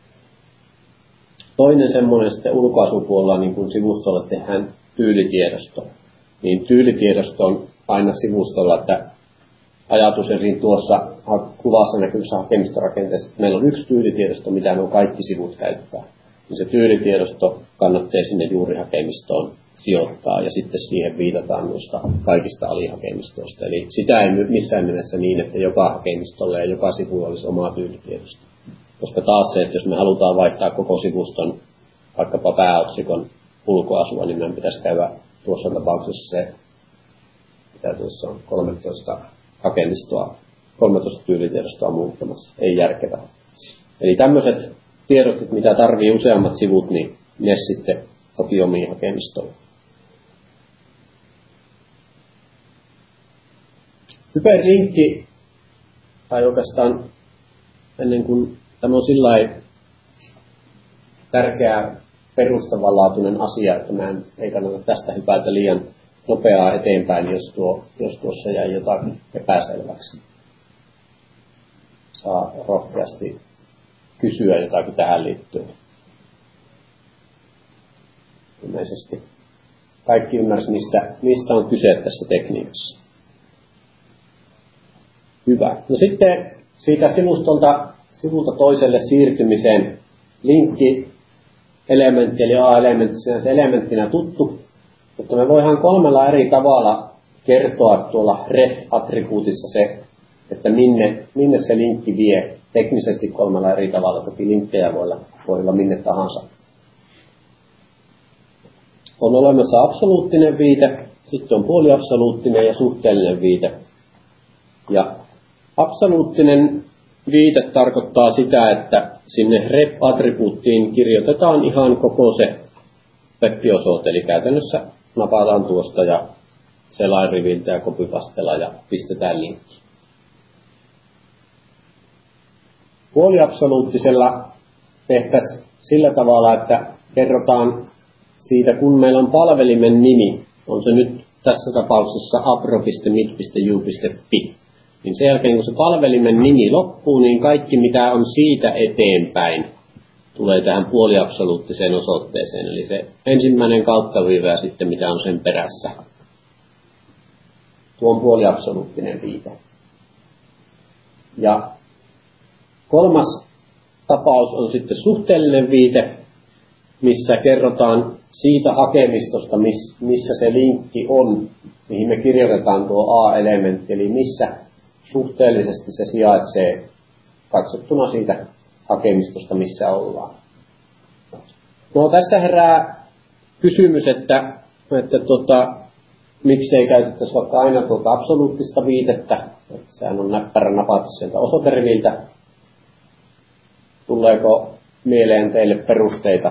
A: Toinen semmoinen sitten ulkoasupuolella, niin kun sivustolla tehdään tyylitiedosto, niin tyylitiedosto on aina sivustolla, että ajatus, eli tuossa kuvassa näkyvissä hakemistorakenteessa, että meillä on yksi tyylitiedosto, mitä nuo kaikki sivut käyttää. Niin se tyylitiedosto kannattaa sinne juurihakemistoon sijoittaa, ja sitten siihen viitataan noista kaikista alihakemistoista. Eli sitä ei missään nimessä niin, että joka hakemistolla ja joka sivulla olisi omaa tyylitiedosto. Koska taas se, että jos me halutaan vaihtaa koko sivuston, vaikkapa pääotsikon ulkoasua, niin meidän pitäisi käydä tuossa tapauksessa se, mitä tuossa on, kolmetoista hakemistoa, kolmetoista tyylitiedostoa muuttamassa. Ei järkevää. Eli tämmöiset tiedot, mitä tarvii useammat sivut, niin ne sitten toki omiin hakemistoon. Hyperlinkki, tai oikeastaan ennen kuin tämä on sillä tärkeä perustavanlaatuinen asia, että mä en, ei kannata tästä hypätä liian nopeaa eteenpäin, jos, tuo, jos tuossa jäi jotakin epäselväksi. Saa rohkeasti kysyä jotakin tähän liittyen. Ilmeisesti kaikki ymmärsivät, mistä, mistä on kyse tässä tekniikassa. Hyvä. No sitten siitä sivustolta, sivulta toiselle siirtymiseen linkki-elementti, eli A-elementti, se elementtinä tuttu, mutta me voidaan kolmella eri tavalla kertoa tuolla ref-attribuutissa se, että minne, minne se linkki vie. Teknisesti kolmella eri tavalla, toki linkkejä voi olla, voi olla minne tahansa. On olemassa absoluuttinen viite, sitten on puoliabsoluuttinen ja suhteellinen viite. Ja absoluuttinen viite tarkoittaa sitä, että sinne ref-attribuuttiin kirjoitetaan ihan koko se web-osoite, eli käytännössä napataan tuosta ja selainriviltä ja copypastella ja pistetään linkki. Puoliabsoluuttisella tehtäisiin sillä tavalla, että kerrotaan siitä, kun meillä on palvelimen nimi, on se nyt tässä tapauksessa apro piste mit piste ju piste fi, niin sen jälkeen kun se palvelimen nimi loppuu, niin kaikki mitä on siitä eteenpäin tulee tähän puoliabsoluuttiseen osoitteeseen, eli se ensimmäinen kauttaviiva ja sitten mitä on sen perässä. Tuo on puoliabsoluuttinen viite. Ja kolmas tapaus on sitten suhteellinen viite, missä kerrotaan siitä hakemistosta, missä se linkki on, mihin me kirjoitetaan tuo A-elementti, eli missä suhteellisesti se sijaitsee katsottuna siitä hakemistosta, missä ollaan. No tässä herää kysymys, että, että tota, miksei käytettäisi vaikka aina tuota absoluuttista viitettä, että sehän on näppärä napata sieltä osoiteriviltä. Tuleeko mieleen teille perusteita?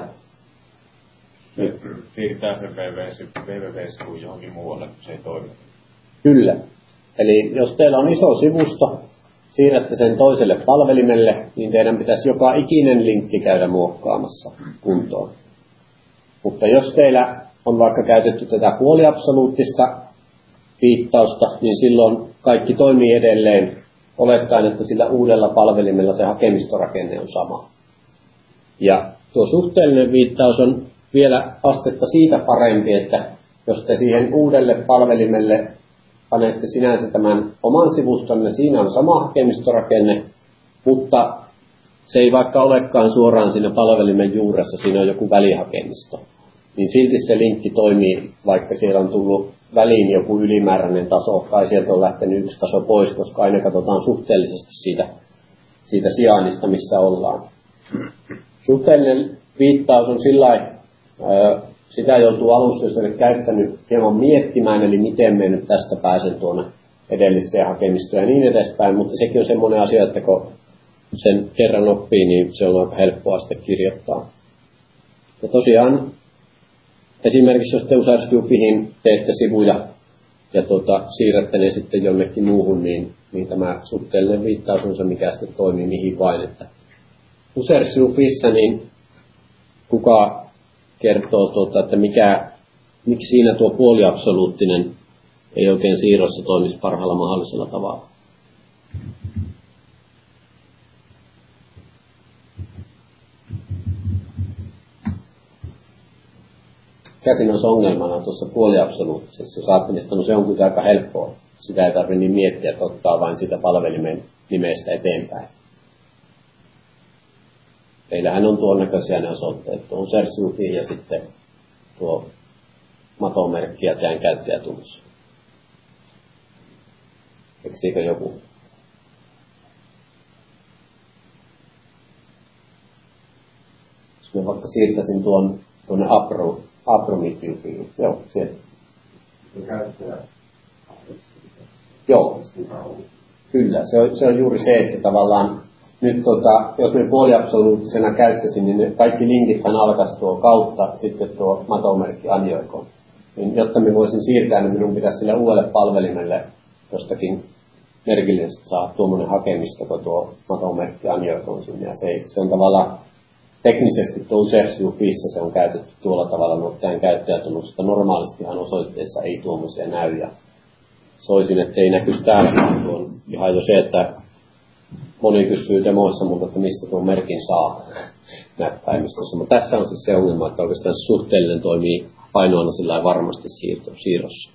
B: Siirtää se www-sivuun johonkin muualle, kun se ei toimi.
A: Kyllä. Eli jos teillä on iso sivusto, siirrätte sen toiselle palvelimelle, niin teidän pitäisi joka ikinen linkki käydä muokkaamassa kuntoon. Mutta jos teillä on vaikka käytetty tätä puoliabsoluuttista viittausta, niin silloin kaikki toimii edelleen, olettaen, että sillä uudella palvelimella se hakemistorakenne on sama. Ja tuo suhteellinen viittaus on vielä astetta siitä parempi, että jos te siihen uudelle palvelimelle panette sinänsä tämän oman sivustonne, siinä on sama hakemistorakenne, mutta se ei vaikka olekaan suoraan siinä palvelimen juuressa, siinä on joku välihakemisto. Niin silti se linkki toimii, vaikka siellä on tullut väliin joku ylimääräinen taso, tai sieltä on lähtenyt yksi taso pois, koska aina katsotaan suhteellisesti siitä, siitä sijainnista, missä ollaan. Suhteellinen viittaus on sillä sitä joutuu alussa, jos olet käyttänyt hieman miettimään, eli miten me nyt tästä pääsen tuonne edelliseen hakemistoon ja niin edespäin, mutta sekin on semmoinen asia, että kun sen kerran oppii, niin se on aika helppoa sitten kirjoittaa. Ja tosiaan, esimerkiksi jos te Userscoopihin teette sivuja ja tuota, siirrätte ne sitten jonnekin muuhun, niin, niin tämä suhteellinen viittaus on se, mikä sitten toimii mihin vain. Että Userscoopissa, niin kuka kertoo, tuota, että mikä, miksi siinä tuo puoliabsoluuttinen ei oikein siirrossa toimisi parhaalla mahdollisella tavalla. Mikä on ongelmana tuossa puoliabsoluuttisessa? Jos ajattelisi, että no se on kuitenkin aika helppoa. Sitä ei tarvitse niin miettiä, että ottaa vain sitä palvelimen nimestä eteenpäin. Teillähän on tuon näköisiä ne osoitteet. Tuo on Userscoopi ja sitten tuo matomerkki ja tämän käyttäjätunnus. Keksiikö joku? Jos mä vaikka siirtäisin tuon tuonne Apro, Apromityypiin. Joo, sieltä.
C: Käyttäjä.
A: Joo. Kyllä, se on, se on juuri se, että tavallaan nyt tota, jos me puoliabsoluuttisena käyttäisin, niin ne kaikki linkithän alkaisi tuo kautta sitten tuo matomerkki anjoikoon. Niin jotta me voisin siirtää, niin minun pitäisi sille uudelle palvelimelle jostakin merkillisesti saa tuommoinen hakemisto, kun tuo matomerkki anjoikoon sinne. Ja se, se on tavallaan teknisesti tuo Userscoopissa se on käytetty tuolla tavalla noiden käyttäjätunnusta. Normaalistihan osoitteessa ei tuommoisia näy. Ja soisin, että ei näkyisi täällä. Tuo on ihan jo se, että moni kysyy demoissa multa, että mistä tuon merkin saa näppäimistössä. Mutta tässä on siis se ongelma, että oikeastaan se suhteellinen toimii painoana sillä varmasti siirto, siirrossa.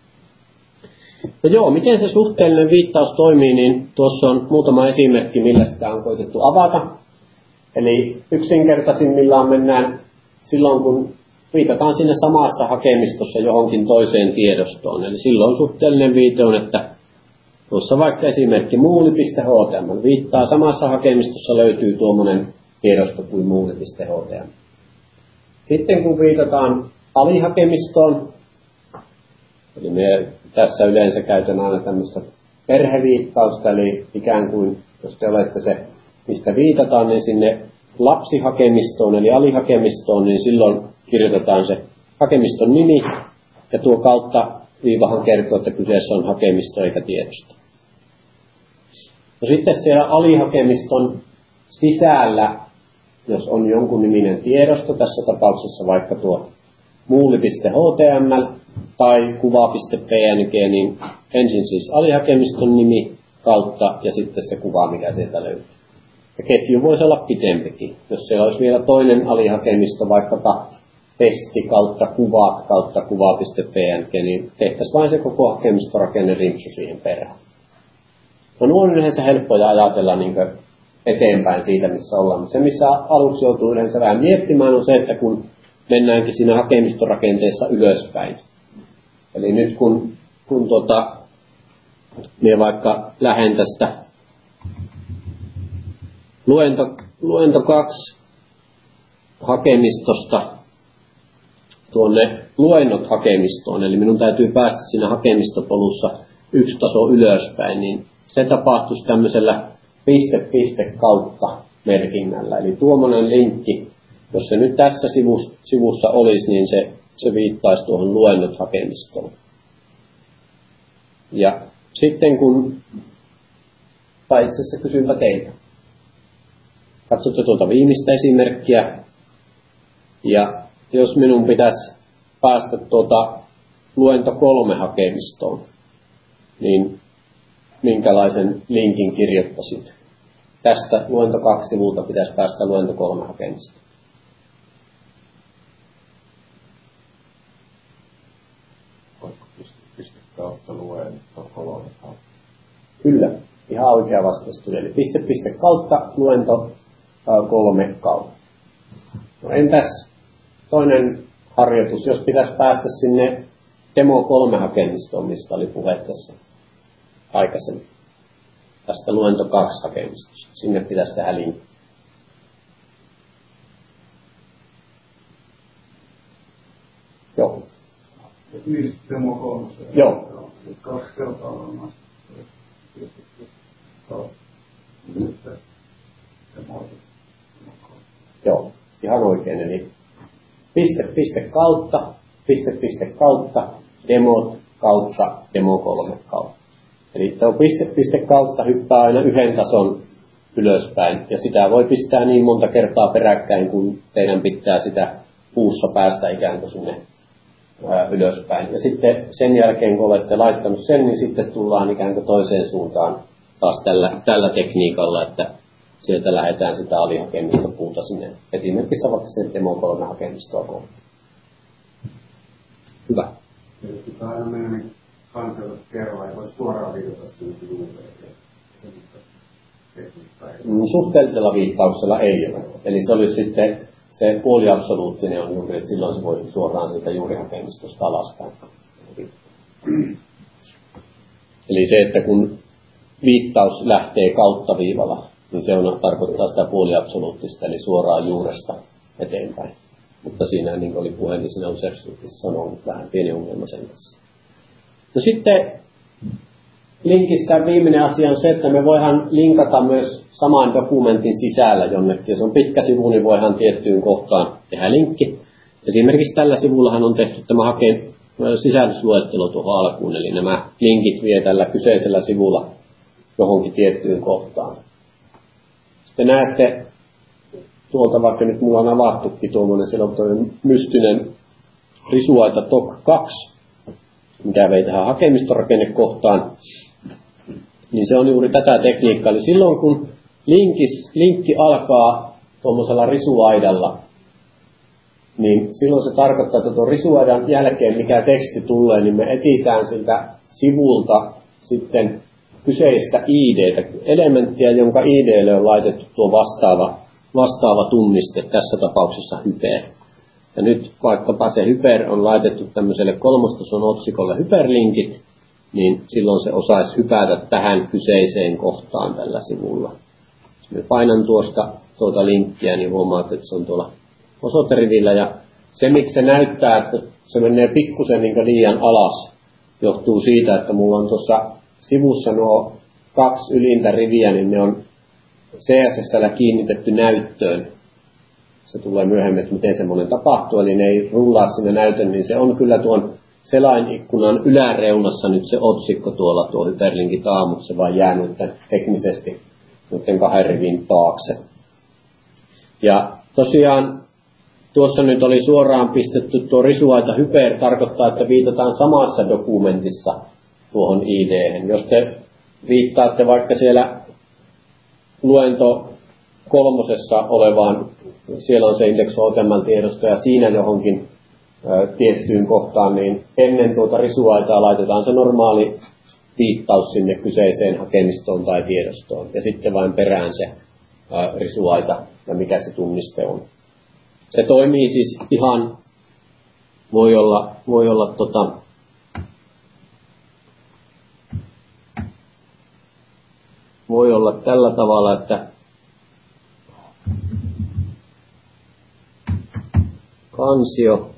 A: No joo, miten se suhteellinen viittaus toimii, niin tuossa on muutama esimerkki, millä sitä on koitettu avata. Eli yksinkertaisimmillaan mennään silloin, kun viitataan sinne samassa hakemistossa johonkin toiseen tiedostoon. Eli silloin suhteellinen viite on, että tuossa vaikka esimerkki muuli piste h t m l viittaa samassa hakemistossa löytyy tuommoinen tiedosto kuin muuli piste h t m l. Sitten kun viitataan alihakemistoon, eli me tässä yleensä käytän aina tämmöistä perheviittausta, eli ikään kuin jos te olette se, mistä viitataan, niin sinne lapsihakemistoon eli alihakemistoon, niin silloin kirjoitetaan se hakemiston nimi ja tuo kautta viivahan kertoo, että kyseessä on hakemisto eikä tiedosto. No sitten siellä alihakemiston sisällä, jos on jonkun niminen tiedosto, tässä tapauksessa vaikka tuo muuli piste h t m l tai kuva piste p n g, niin ensin siis alihakemiston nimi kautta ja sitten se kuva, mikä sieltä löytyy. Ja ketju voisi olla pitempikin. Jos siellä olisi vielä toinen alihakemisto, vaikkapa testi kautta kuvat kautta kuva piste p n g, niin tehtäisiin vain se koko hakemistorakenne rimpsu siihen perään. No nuo on yleensä helppoja ajatella niin eteenpäin siitä, missä ollaan. Se, missä aluksi joutuu yleensä vähän miettimään, on se, että kun mennäänkin siinä hakemistorakenteessa ylöspäin. Eli nyt kun, kun tota, minä vaikka lähden tästä luento, luento kaksi hakemistosta tuonne luennot hakemistoon, eli minun täytyy päästä siinä hakemistopolussa yksi taso ylöspäin, niin se tapahtuisi tämmöisellä piste piste kautta merkinnällä. Eli tuommoinen linkki, jos se nyt tässä sivussa, sivussa olisi, niin se, se viittaisi tuohon luennot hakemistoon. Ja sitten kun, tai itse asiassa kysynpä teiltä. Katsotte tuota viimeistä esimerkkiä. Ja jos minun pitäisi päästä tuota luento kolme hakemistoon, niin minkälaisen linkin kirjoittaisin? Tästä luento kaksi sivulta pitäisi päästä luento kolme hakemistoon.
B: Piste kautta luento kolme kautta.
A: Kyllä, ihan oikea vastaus tuli. Eli piste piste kautta luento kolme kautta. No entäs toinen harjoitus, jos pitäisi päästä sinne demo kolme hakemistoon, mistä oli puhe tässä aikaisemmin. Tästä luento kaksi hakemistosta. Sinne pitäisi tehdä linkki. Joo.
C: Mistä demo kolme?
A: Joo.
C: Kaksi kertaa varmaan.
A: Joo, ihan oikein. Eli piste piste kautta, piste piste kautta, demot kautta, demo kolme kautta. Eli tuo piste piste kautta hyppää aina yhden tason ylöspäin, ja sitä voi pistää niin monta kertaa peräkkäin, kun teidän pitää sitä puussa päästä ikään kuin sinne ää, ylöspäin. Ja sitten sen jälkeen, kun olette laittanut sen, niin sitten tullaan ikään kuin toiseen suuntaan taas tällä, tällä tekniikalla, että sieltä lähdetään sitä alihakemistopuuta sinne. Esimerkiksi vaikka sen demo kolme hakemistoa kohtaan. Hyvä.
C: Eli pitää aina mennä niin kansalta kerralla, ei voi suoraan viitata sinne juureen.
A: Suhteellisella viittauksella ei ole. Eli se olisi sitten, se puoliabsoluuttinen on juuri, että silloin se voi suoraan siitä juurihakemistosta alaspäin. Eli se, että kun viittaus lähtee kautta viivalla, niin se on, tarkoittaa sitä puoliabsoluuttista, eli suoraan juuresta eteenpäin. Mutta siinä, niin kuin oli puhe, niin siinä useasti sanoo vähän pieni ongelma sen kanssa. No sitten linkissä viimeinen asia on se, että me voidaan linkata myös saman dokumentin sisällä jonnekin. Jos on pitkä sivu, niin voidaan tiettyyn kohtaan tehdä linkki. Esimerkiksi tällä sivullahan on tehty tämä hakeen sisällysluettelo tuohon alkuun, eli nämä linkit vie tällä kyseisellä sivulla johonkin tiettyyn kohtaan. Sitten näette tuolta, vaikka nyt mulla on avattukin tuommoinen, siellä on tuollainen mystinen risuaita T O C kaksi, mikä vei tähän hakemistorakennekohtaan, niin se on juuri tätä tekniikkaa. Eli silloin kun linkis, linkki alkaa tuommoisella risuaidalla, niin silloin se tarkoittaa, että tuon risuaidan jälkeen, mikä teksti tulee, niin me etsitään siltä sivulta sitten kyseistä I D:tä, elementtiä, jonka I D:lle on laitettu tuo vastaava, vastaava tunniste, tässä tapauksessa hyper. Ja nyt vaikkapa se hyper on laitettu tämmöiselle kolmostason otsikolle hyperlinkit, niin silloin se osaisi hypätä tähän kyseiseen kohtaan tällä sivulla. Jos me painan tuosta tuota linkkiä, niin huomaat, että se on tuolla osoiterivillä. Ja se, miksi se näyttää, että se menee pikkusen niin liian alas, johtuu siitä, että mulla on tuossa sivussa nuo kaksi ylintä riviä, niin ne on C S S:llä kiinnitetty näyttöön. Se tulee myöhemmin, että miten semmoinen tapahtuu, eli ne ei rullaa sinne näytön, niin se on kyllä tuon selainikkunan yläreunassa nyt se otsikko tuolla, tuo hyperlinkit A, mutta se vaan jää noiden teknisesti noiden kahden rivin taakse. Ja tosiaan tuossa nyt oli suoraan pistetty tuo risuaita hyper, tarkoittaa, että viitataan samassa dokumentissa tuohon I D:hen. Jos te viittaatte vaikka siellä luento kolmosessa olevaan, siellä on se index H T M L-tiedosto ja siinä johonkin ä, tiettyyn kohtaan, niin ennen tuota risuaitaa laitetaan se normaali viittaus sinne kyseiseen hakemistoon tai tiedostoon ja sitten vain perään se ää, risuaita ja mikä se tunniste on. Se toimii siis ihan, voi olla, voi olla tota, voi olla tällä tavalla, että kansio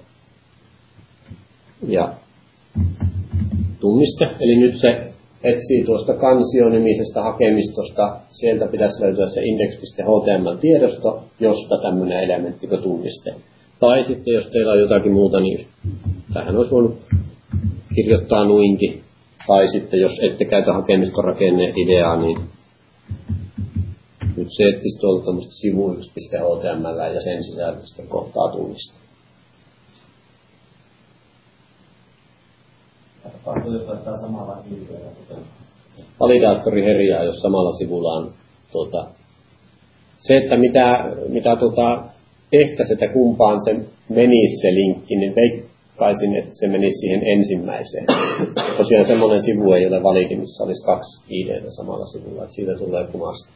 A: ja tunniste, eli nyt se etsii tuosta kansio-nimisestä hakemistosta, sieltä pitäisi löytyä se index.html-tiedosto, josta tämmöinen elementti tunniste. Tai sitten jos teillä on jotakin muuta, niin tähän olisi voinut kirjoittaa nuinkin. Tai sitten jos ette käytä hakemistorakenne-ideaa, niin nyt se etsisi tuolta tämmöistä sivu yksi.html ja sen sisältä sitten kohtaa tunnista. Validaattori herjaa, jos samalla sivulla on tuota, se, että mitä, mitä tuota, tehtäisiin, että kumpaan se menisi se linkki, niin veikkaisin, että se menisi siihen ensimmäiseen. Tosiaan semmoinen sivu ei ole validi, missä olisi kaksi I D:tä samalla sivulla, että siitä tulee punaista.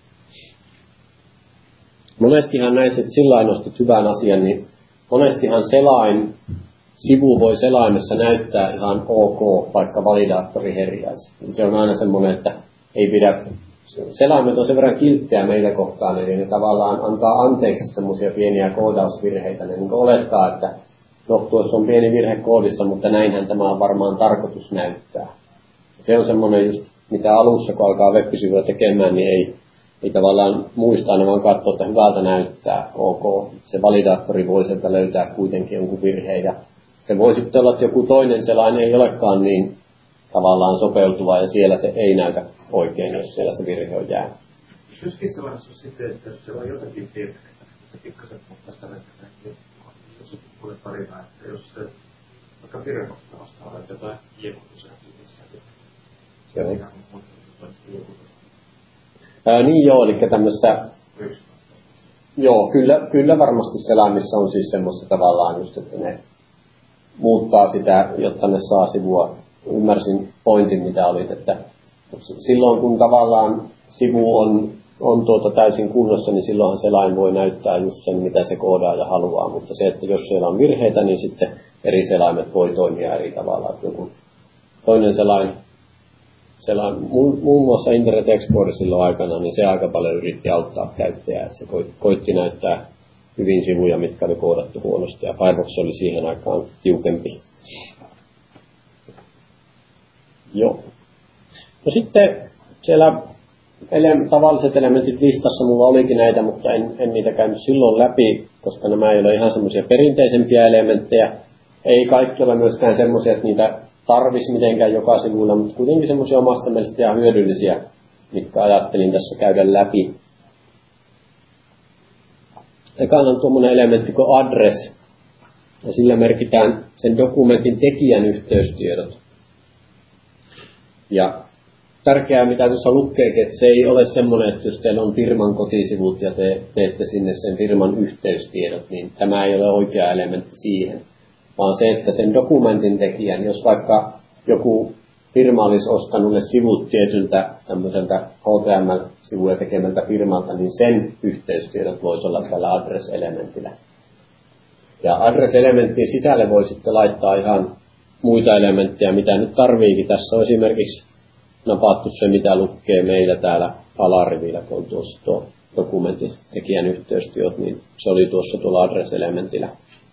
A: Monestihan näissä, että sillä lailla nostit hyvän asian, niin monestihan selain sivu voi selaimessa näyttää ihan ok, vaikka validaattori herjäisi. Se on aina semmoinen, että ei pidä. Selaimet on sen verran kilttejä meitä kohtaan, eli ne tavallaan antaa anteeksi semmoisia pieniä koodausvirheitä. Ne niin olettaa, että no tuossa on pieni virhe koodissa, mutta näinhän tämä on varmaan tarkoitus näyttää. Se on semmoinen just, mitä alussa kun alkaa web-sivuja tekemään, niin ei, ei tavallaan muista aina vaan katsoa, että hyvältä näyttää, ok. Se validaattori voi sieltä löytää kuitenkin jonkun virheen. Ja se voi sitten olla, että joku toinen selain ei olekaan niin tavallaan sopeutuva ja siellä se ei näytä oikein, jos siellä se virhe on jäänyt.
C: Joskin sellaisessa on sitten, että jos siellä on jotakin virheitä, se pikkasen muuttaa sitä vettä, jos tulee tarina, että jos se vaikka virhekosta vastaa jotain jekutusia, se on ikään kuin jekutusia.
A: Ää, niin joo, eli tämmöistä, joo, kyllä, kyllä varmasti selaimissa on siis semmoista tavallaan just, että ne muuttaa sitä, jotta ne saa sivua. Ymmärsin pointin, mitä olit, että silloin kun tavallaan sivu on, on tuota täysin kunnossa, niin silloinhan selain voi näyttää just sen, mitä se koodaaja haluaa, mutta se, että jos siellä on virheitä, niin sitten eri selaimet voi toimia eri tavalla. Että joku toinen selain, selain muun muassa Internet Explorer silloin aikana, niin se aika paljon yritti auttaa käyttäjää. Se koitti näyttää hyvin sivuja, mitkä oli koodattu huonosti, ja Firefox oli siihen aikaan tiukempi. Joo. No sitten siellä ele- tavalliset elementit listassa mulla olikin näitä, mutta en, en niitä käynyt silloin läpi, koska nämä ei ole ihan semmoisia perinteisempiä elementtejä. Ei kaikki ole myöskään semmoisia, että niitä tarvisi mitenkään joka sivulla, mutta kuitenkin semmoisia omasta mielestä ihan hyödyllisiä, mitkä ajattelin tässä käydä läpi. Ekana on tuommoinen elementti kuin address, ja sillä merkitään sen dokumentin tekijän yhteystiedot. Ja tärkeää, mitä tuossa lukeekin, että se ei ole semmoinen, että jos teillä on firman kotisivut ja te teette sinne sen firman yhteystiedot, niin tämä ei ole oikea elementti siihen. Vaan se, että sen dokumentin tekijän, jos vaikka joku firma olisi ostanut ne sivut tietyltä tämmöiseltä H T M L-sivuja tekemältä firmalta, niin sen yhteystiedot voisi olla tällä address-elementillä. Ja address-elementtien sisälle voi sitten laittaa ihan muita elementtejä, mitä nyt tarviikin. Tässä on esimerkiksi napattu se, mitä lukee meillä täällä alarivillä, kun on tuossa tuo dokumentin tekijän yhteystiedot, niin se oli tuossa tuolla address-elementillä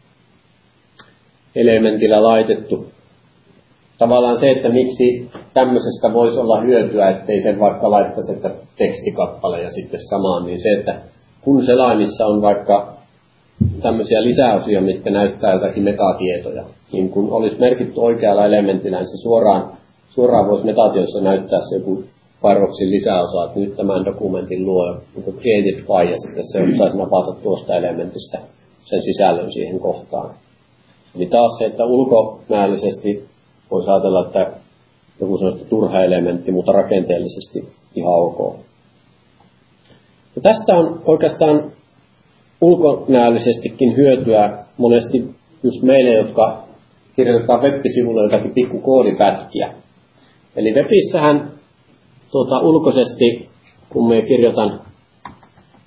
A: elementillä laitettu. Tavallaan se, että miksi tämmöisestä voisi olla hyötyä, ettei sen vaikka laittaisi, että tekstikappale ja sitten samaan, niin se, että kun selaimissa on vaikka tämmöisiä lisäosia, mitkä näyttää jotakin metatietoja, niin kun olisi merkitty oikealla elementillä, niin se suoraan, suoraan voisi metatiedossa näyttää se joku Firefoxin lisäosa, että nyt tämän dokumentin luo niin created by, ja sitten se saisi napata tuosta elementistä sen sisällön siihen kohtaan. Eli taas se, että ulkonäöllisesti voisi ajatella, että joku sellaista turha elementti, mutta rakenteellisesti ihan ok. Ja tästä on oikeastaan ulkonäöllisestikin hyötyä monesti just meille, jotka kirjoitetaan web-sivulle jotakin pikku koodipätkiä. Eli webissähän tuota, ulkoisesti, kun me kirjoitan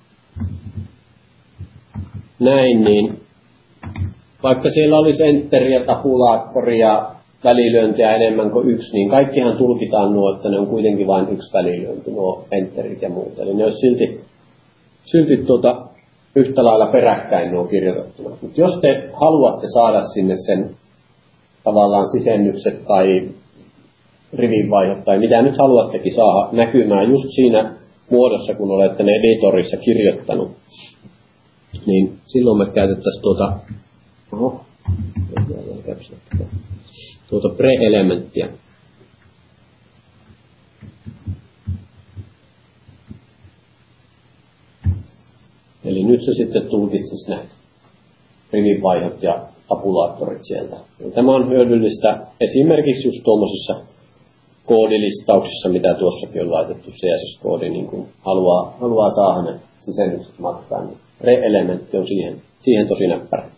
A: näin, niin vaikka siellä olisi enteri ja tabulaattori ja välilyöntiä enemmän kuin yksi, niin kaikkihan tulkitaan nuo, että ne on kuitenkin vain yksi välilyönti, nuo enterit ja muut. Eli ne olisi silti, silti tuota, yhtä lailla peräkkäin nuo kirjoitettuna. Mutta jos te haluatte saada sinne sen tavallaan sisennykset tai rivinvaihot tai mitä nyt haluattekin saada näkymään just siinä muodossa, kun olette ne editorissa kirjoittanut, niin silloin me käytettäisiin tuota, oho, tuota pre-elementtiä. Eli nyt se sitten tulkitsisi näitä rivinvaihot ja tabulaattorit sieltä. Ja tämä on hyödyllistä esimerkiksi just tuommoisissa koodilistauksissa, mitä tuossakin on laitettu C S S-koodi, niin kun haluaa, haluaa saada ne sisennykset matkaan. Niin re-elementti on siihen, siihen tosi näppärä.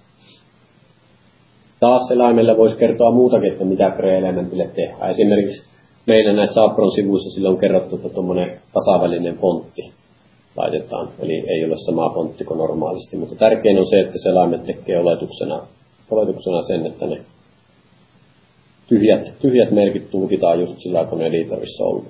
A: Taas selaimella voisi kertoa muutakin, että mitä pre-elementille tehdään. Esimerkiksi meillä näissä Apron sivuissa sillä on kerrottu, että tuommoinen tasavälinen fontti laitetaan. Eli ei ole sama fontti kuin normaalisti. Mutta tärkein on se, että selaimet tekee oletuksena, oletuksena sen, että ne tyhjät, tyhjät merkit tulkitaan just sillä, kun editorissa on ollut.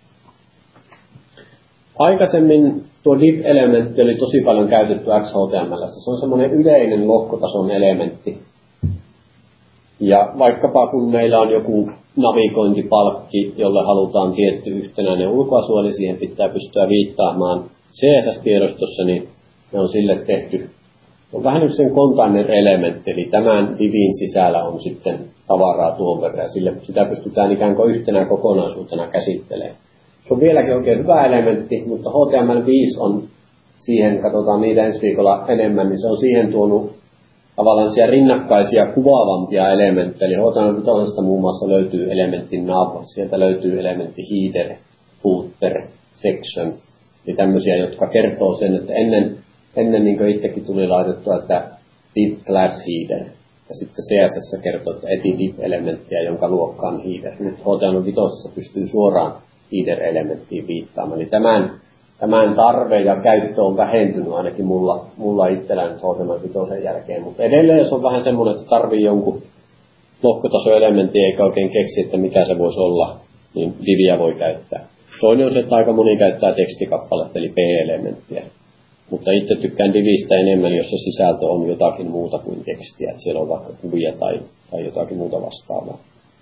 A: Aikaisemmin tuo div-elementti oli tosi paljon käytetty X H T M L. Se on semmoinen yleinen lohkotason elementti. Ja vaikkapa kun meillä on joku navigointipalkki, jolle halutaan tietty yhtenäinen ulkoasu, eli siihen pitää pystyä viittaamaan C S S-tiedostossa, niin ne on sille tehty. On vähän nyt sen container-elementti, eli tämän divin sisällä on sitten tavaraa tuon verran, ja sille sitä pystytään ikään kuin yhtenä kokonaisuutena käsittelemään. Se on vieläkin oikein hyvä elementti, mutta H T M L viisi on siihen, katsotaan niitä ensi viikolla enemmän, niin se on siihen tuonut tavallaan siellä rinnakkaisia kuvaavampia elementtejä. Eli H T M L viisi muun muassa löytyy elementti nav, sieltä löytyy elementti header, footer, section, eli tämmöisiä, jotka kertoo sen, että ennen Ennen niin kuin itsekin tuli laitettua, että div class header. Ja sitten C S S kertoo, että eti div-elementtiä, jonka luokka on header. Nyt H T M L viisi pystyy suoraan header-elementtiin viittaamaan. Eli tämän, tämän tarve ja käyttö on vähentynyt ainakin mulla, mulla itsellään H T M L viisi jälkeen. Mutta edelleen jos on vähän semmoinen, että tarvii jonkun lohkotasoelementin eikä oikein keksi, että mikä se voisi olla, niin diviä voi käyttää. Toinen on se, että aika moni käyttää tekstikappaletta, eli p-elementtiä. Mutta itse tykkään divistä enemmän, jos se sisältö on jotakin muuta kuin tekstiä. Että siellä on vaikka kuvia tai, tai jotakin muuta vastaavaa.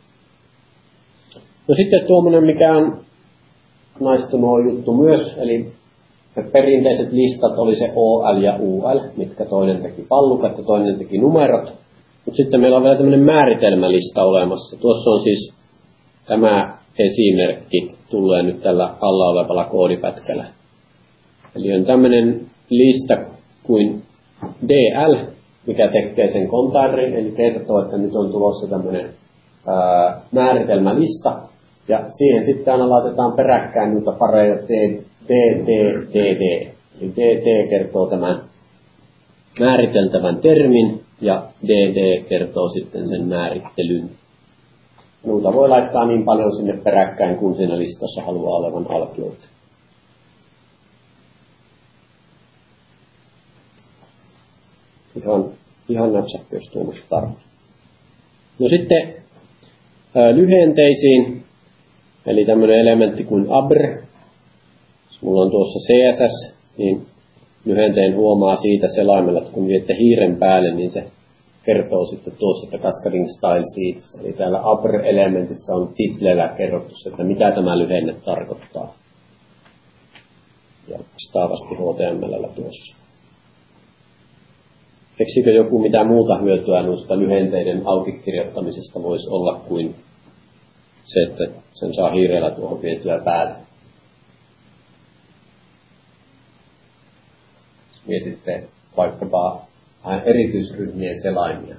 A: No sitten tuommoinen, mikä on naistunut juttu myös. Eli perinteiset listat oli se O L ja U L, mitkä toinen teki pallukat ja toinen teki numerot. Mutta sitten meillä on vielä tämmöinen määritelmälista olemassa. Tuossa on siis tämä esimerkki, tulee nyt tällä alla olevalla koodipätkällä. Eli on tämmöinen lista kuin D L, mikä tekee sen kontainerin, eli kertoo, että nyt on tulossa tämmöinen ää, määritelmälista, ja siihen sitten aina laitetaan peräkkäin noita pareja D, D, D, D, D. Eli D, D kertoo tämän määriteltävän termin, ja D, D kertoo sitten sen määrittelyn. Noita voi laittaa niin paljon sinne peräkkäin, kun siinä listassa haluaa olevan alkioita. Ihan, ihan näpsäkkä, jos tuommoista tarvitsee. No sitten ää, lyhenteisiin, eli tämmöinen elementti kuin abr. Jos mulla on tuossa C S S, niin lyhenteen huomaa siitä selaimella, että kun viette hiiren päälle, niin se kertoo sitten tuossa, että Cascading Style Sheets. Eli täällä abr-elementissä on titlellä kerrottu, että mitä tämä lyhenne tarkoittaa. Ja vastaavasti H T M L:llä tuossa. Keksikö joku mitä muuta hyötyä noista lyhenteiden aukikirjoittamisesta voisi olla kuin se, että sen saa hiireellä tuohon vietyä päälle? Mietitte vaikkapa vähän erityisryhmien selaimia.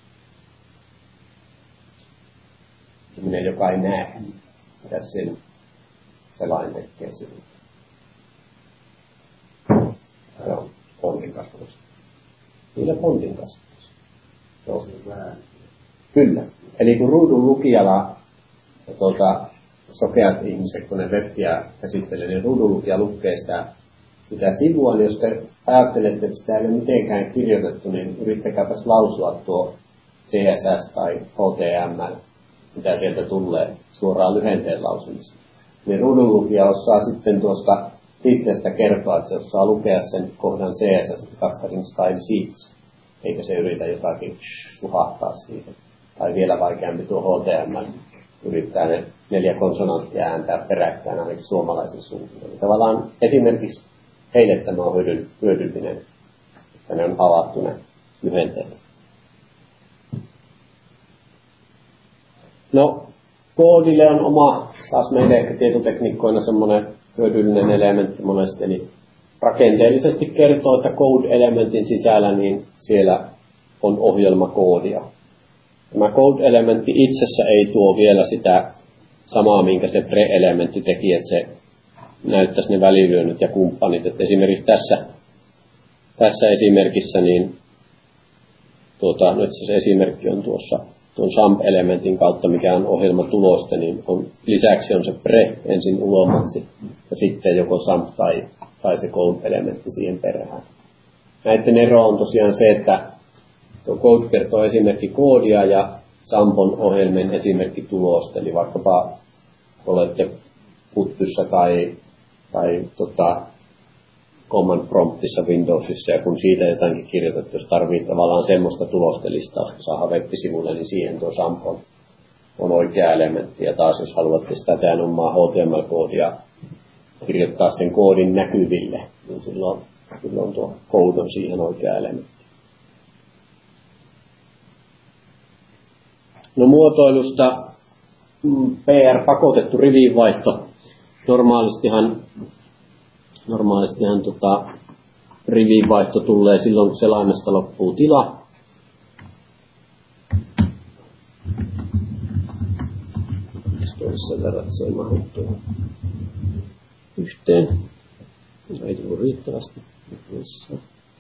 A: Sellainen, joka ei näe, mitä sen selain tekee sinne. Joo, fontin kasvatus. Niillä fontin kasvatus. Joo. Kyllä. Eli kun ruudun lukijalla ja tuota, sokeat ihmiset, kun ne webbiä käsittelee, niin ruudun lukija lukee sitä sitä sivua, niin jos te ajattelette, että sitä ei ole mitenkään kirjoitettu, niin yrittäkääpäs lausua tuo C S S tai H T M L, mitä sieltä tulee suoraan lyhenteen lausumista. Niin ruudunlukija osaa sitten tuosta itsestä kertoa, että se osaa lukea sen kohdan C S S, Cascading Style Sheets, eikä se yritä jotakin suhahtaa siihen. Tai vielä vaikeampi tuo H T M L, yrittää ne neljä konsonanttia ääntää peräkkäin ainakin suomalaisen suuntaan. Eli tavallaan esimerkiksi heille tämä on hyödyllinen, että ne on avattu ne lyhenteet. No, koodille on oma, taas meille ehkä tietotekniikkoina semmoinen hyödyllinen elementti monesti, eli rakenteellisesti kertoo, että code-elementin sisällä niin siellä on ohjelmakoodia. Tämä code-elementti itsessä ei tuo vielä sitä samaa, minkä se pre-elementti teki, että se näyttäisi ne välilyönnit ja kumppanit. Että esimerkiksi tässä, tässä esimerkissä, niin tuota, nyt se esimerkki on tuossa tuon sump-elementin kautta, mikä on ohjelmatulosta, niin on, lisäksi on se pre ensin ulomaksi ja sitten joko sump tai, tai se code-elementti siihen perään. Näiden ero on tosiaan se, että tuo code kertoo esimerkki koodia ja sump on ohjelmien esimerkki tulosta, eli vaikkapa olette puttyssa tai, tai tota, command promptissa Windowsissa, ja kun siitä jotakin kirjoitat, jos tarvitsee tavallaan semmoista tulostelista saada web-sivulle, niin siihen tuo sump on, on oikea elementti. Ja taas jos haluatte sitä teidän omaa H T M L-koodia kirjoittaa sen koodin näkyville, niin silloin, silloin tuo code on siihen oikea elementti. No muotoilusta P R-pakotettu rivinvaihto. Normaalistihan Normaalistihan tota, rivinvaihto tulee silloin, kun selaimesta loppuu tila. Sen verran, että se ei mahdu yhteen. Ei tullut riittävästi. Missä?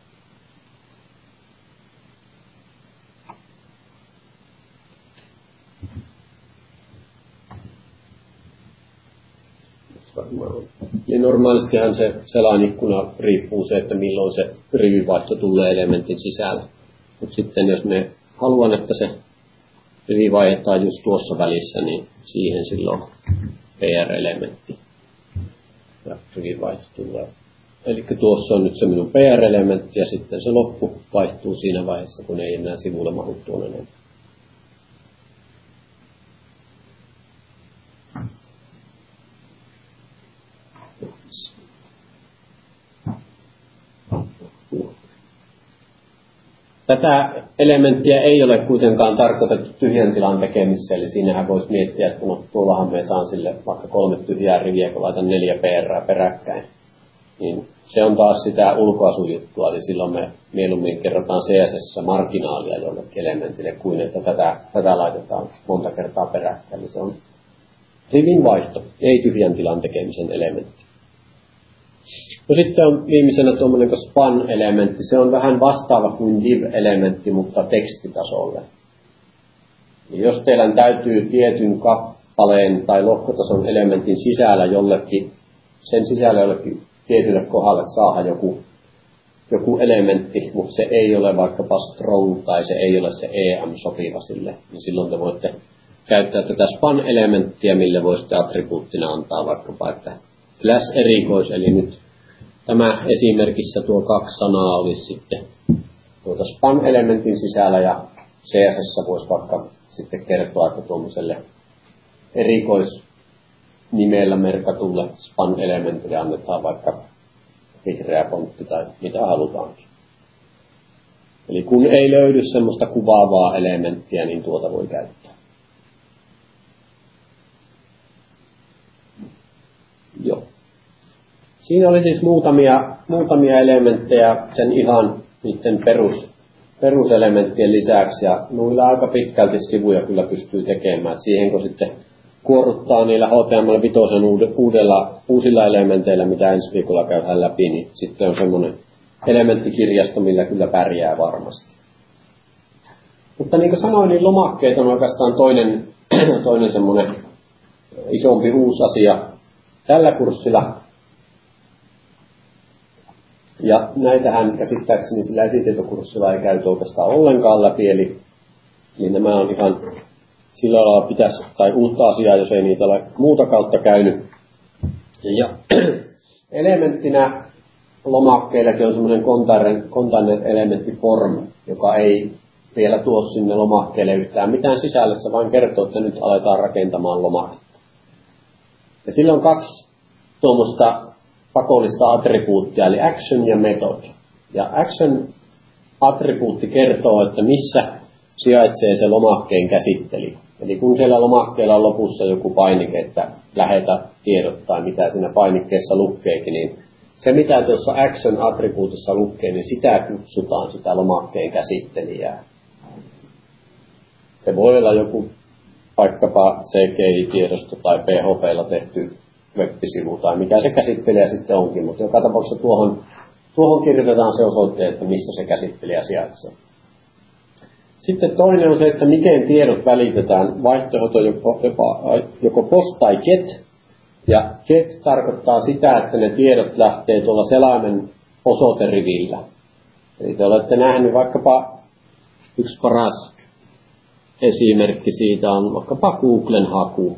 A: Niin normaalistihan se selainikuna riippuu se, että milloin se rivivaihto tulee elementin sisällä. Mutta sitten jos me haluan, että se rivi vaihdetaan just tuossa välissä, niin siihen silloin P R-elementti ja rivivaihto tulee. Eli tuossa on nyt se minun P R-elementti ja sitten se loppu vaihtuu siinä vaiheessa, kun ei enää sivulle mahdu tuonne enemmän. Tätä elementtiä ei ole kuitenkaan tarkoitettu tyhjän tilan tekemiseen, eli siinähän voisi miettiä, että no, tuollahan me saan sille vaikka kolme tyhjää riviä, kun laitan neljä P R:ää peräkkäin. Niin se on taas sitä ulkoasujuttua, eli silloin me mieluummin kerrotaan C S S-marginaalia jollekin elementille, kuin että tätä, tätä laitetaan monta kertaa peräkkäin. Eli se on rivin vaihto, ei tyhjän tilan tekemisen elementti. No sitten on viimeisenä tuommoinen span-elementti. Se on vähän vastaava kuin div-elementti, mutta tekstitasolle. Ja jos teillä täytyy tietyn kappaleen tai lohkotason elementin sisällä jollekin, sen sisällä jollekin tietylle kohdalle saada joku, joku elementti, mutta se ei ole vaikkapa strong tai se ei ole se E M sopiva sille, niin silloin te voitte käyttää tätä span-elementtiä, mille voisitte attribuuttina antaa vaikkapa, että class erikois, eli nyt tämä esimerkissä tuo kaksi sanaa olisi sitten tuota span-elementin sisällä ja C S S voisi vaikka sitten kertoa, että tuollaiselle erikoisnimellä merkatulle span-elementille annetaan vaikka vihreä fontti tai mitä halutaankin. Eli kun ei löydy semmoista kuvaavaa elementtiä, niin tuota voi käyttää. Joo. Siinä oli siis muutamia, muutamia elementtejä sen ihan niiden perus, peruselementtien lisäksi, ja noilla aika pitkälti sivuja kyllä pystyy tekemään. Siihen kun sitten kuorruttaa niillä H T M L viisi uudella, uusilla elementeillä, mitä ensi viikolla käydään läpi, niin sitten on semmoinen elementtikirjasto, millä kyllä pärjää varmasti. Mutta niin kuin sanoin, niin lomakkeet on oikeastaan toinen, toinen semmoinen isompi uusi asia tällä kurssilla. Ja näitähän käsittääkseni sillä esitietokurssilla ei käyty oikeastaan ollenkaan läpi, eli, eli nämä on ihan sillä lailla pitäisi, tai uutta asiaa, jos ei niitä ole muuta kautta käynyt. Ja elementtinä lomakkeillakin on semmoinen container-elementti form, joka ei vielä tuo sinne lomakkeelle yhtään mitään sisällössä, vaan kertoo, että nyt aletaan rakentamaan lomaketta. Ja sillä on kaksi tuommoista pakollista attribuuttia, eli action ja method. Ja action-attribuutti kertoo, että missä sijaitsee se lomakkeen käsittely. Eli kun siellä lomakkeella on lopussa joku painike, että lähetä tiedot tai mitä siinä painikkeessa lukeekin, niin se mitä tuossa action-attribuutissa lukee, niin sitä kutsutaan sitä lomakkeen käsittelijää. Se voi olla joku vaikkapa C G I-tiedosto tai P H P:llä tehty web-sivu tai mikä se käsittelijä sitten onkin, mutta joka tapauksessa tuohon, tuohon kirjoitetaan se osoite, että missä se käsittelijä sijaitsee. Sitten toinen on se, että miten tiedot välitetään, vaihtoehto joko, joko post tai get. Ja get tarkoittaa sitä, että ne tiedot lähtee tuolla selaimen osoiterivillä. Eli te olette nähneet vaikkapa yksi paras esimerkki siitä on vaikkapa Googlen haku.